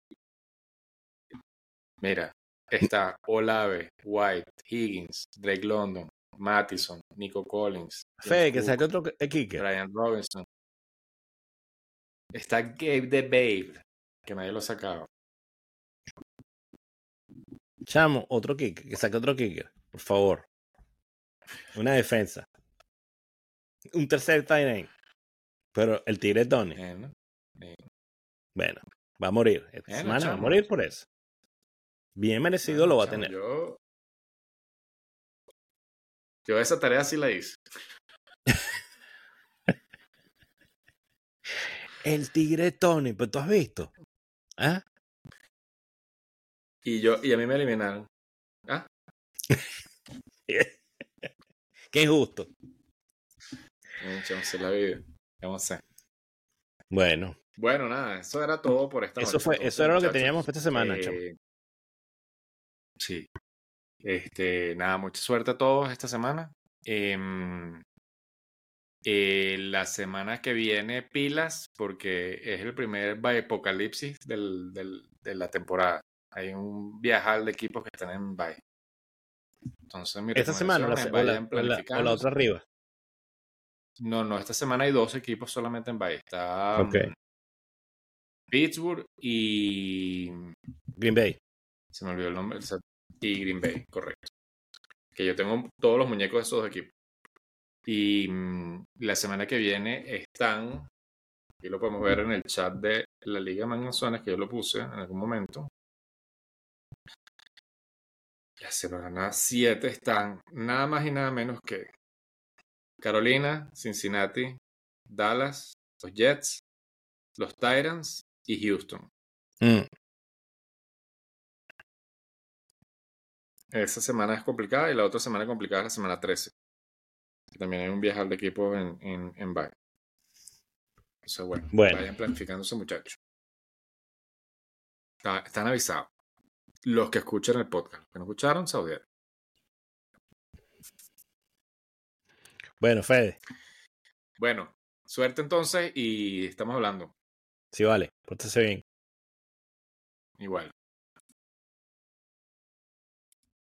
Mira, está Olave, White, Higgins, Drake London, Mattison, Nico Collins, James Fede, que Cook, saque otro eh, kicker. Brian Robinson. Está Gabe the Babe, que nadie lo ha sacado. Chamo, otro kicker. Que saque otro kicker. Por favor. Una defensa. Un tercer tight end. Pero el Tigre Tony. Bueno, eh, Bueno, va a morir. Esta bueno, semana va a chamo. morir por eso. Bien merecido Bueno, lo va a chamo, tener. Yo, yo esa tarea sí la hice. El Tigre Tony, pero tú has visto. ¿Ah? Y yo, y a mí me eliminaron. ¿Ah? Qué injusto. Eh, chamo, se la vida. Vamos a hacer. Bueno, Bueno, nada, eso era todo por esta eso noche. fue, Entonces, eso era lo que muchachos, teníamos para esta semana, eh, chamo. sí. Este, nada, mucha suerte a todos esta semana. Em, eh, la semana que viene, pilas, porque es el primer apocalipsis del, del, de la temporada. Hay un viajal de equipos que están en bye. Entonces, mi Esta semana o la, recomendación es se- o la- vayan o la- planificando. o la otra arriba. No, no, esta semana hay dos equipos solamente en bye. Está Ok. um, Pittsburgh y Green Bay. se me olvidó el nombre, y Green Bay, correcto. Que yo tengo todos los muñecos de esos dos equipos. Y mm, la semana que viene están Aquí lo podemos ver en el chat de la Liga de Mangazones, que yo lo puse en algún momento. La semana siete están nada más y nada menos que Carolina, Cincinnati, Dallas, los Jets, los Titans y Houston. Mm. Esa semana es complicada y la otra semana complicada es la semana trece. También hay un viajar de equipos en, en, en bye. Entonces, bueno, Bueno. vayan planificándose, muchachos. Está- Están avisados. Los que escuchan el podcast. Los que no escucharon, se odiaron. Bueno, Fede, Bueno, suerte entonces y estamos hablando. sí vale, pórtese bien. Igual.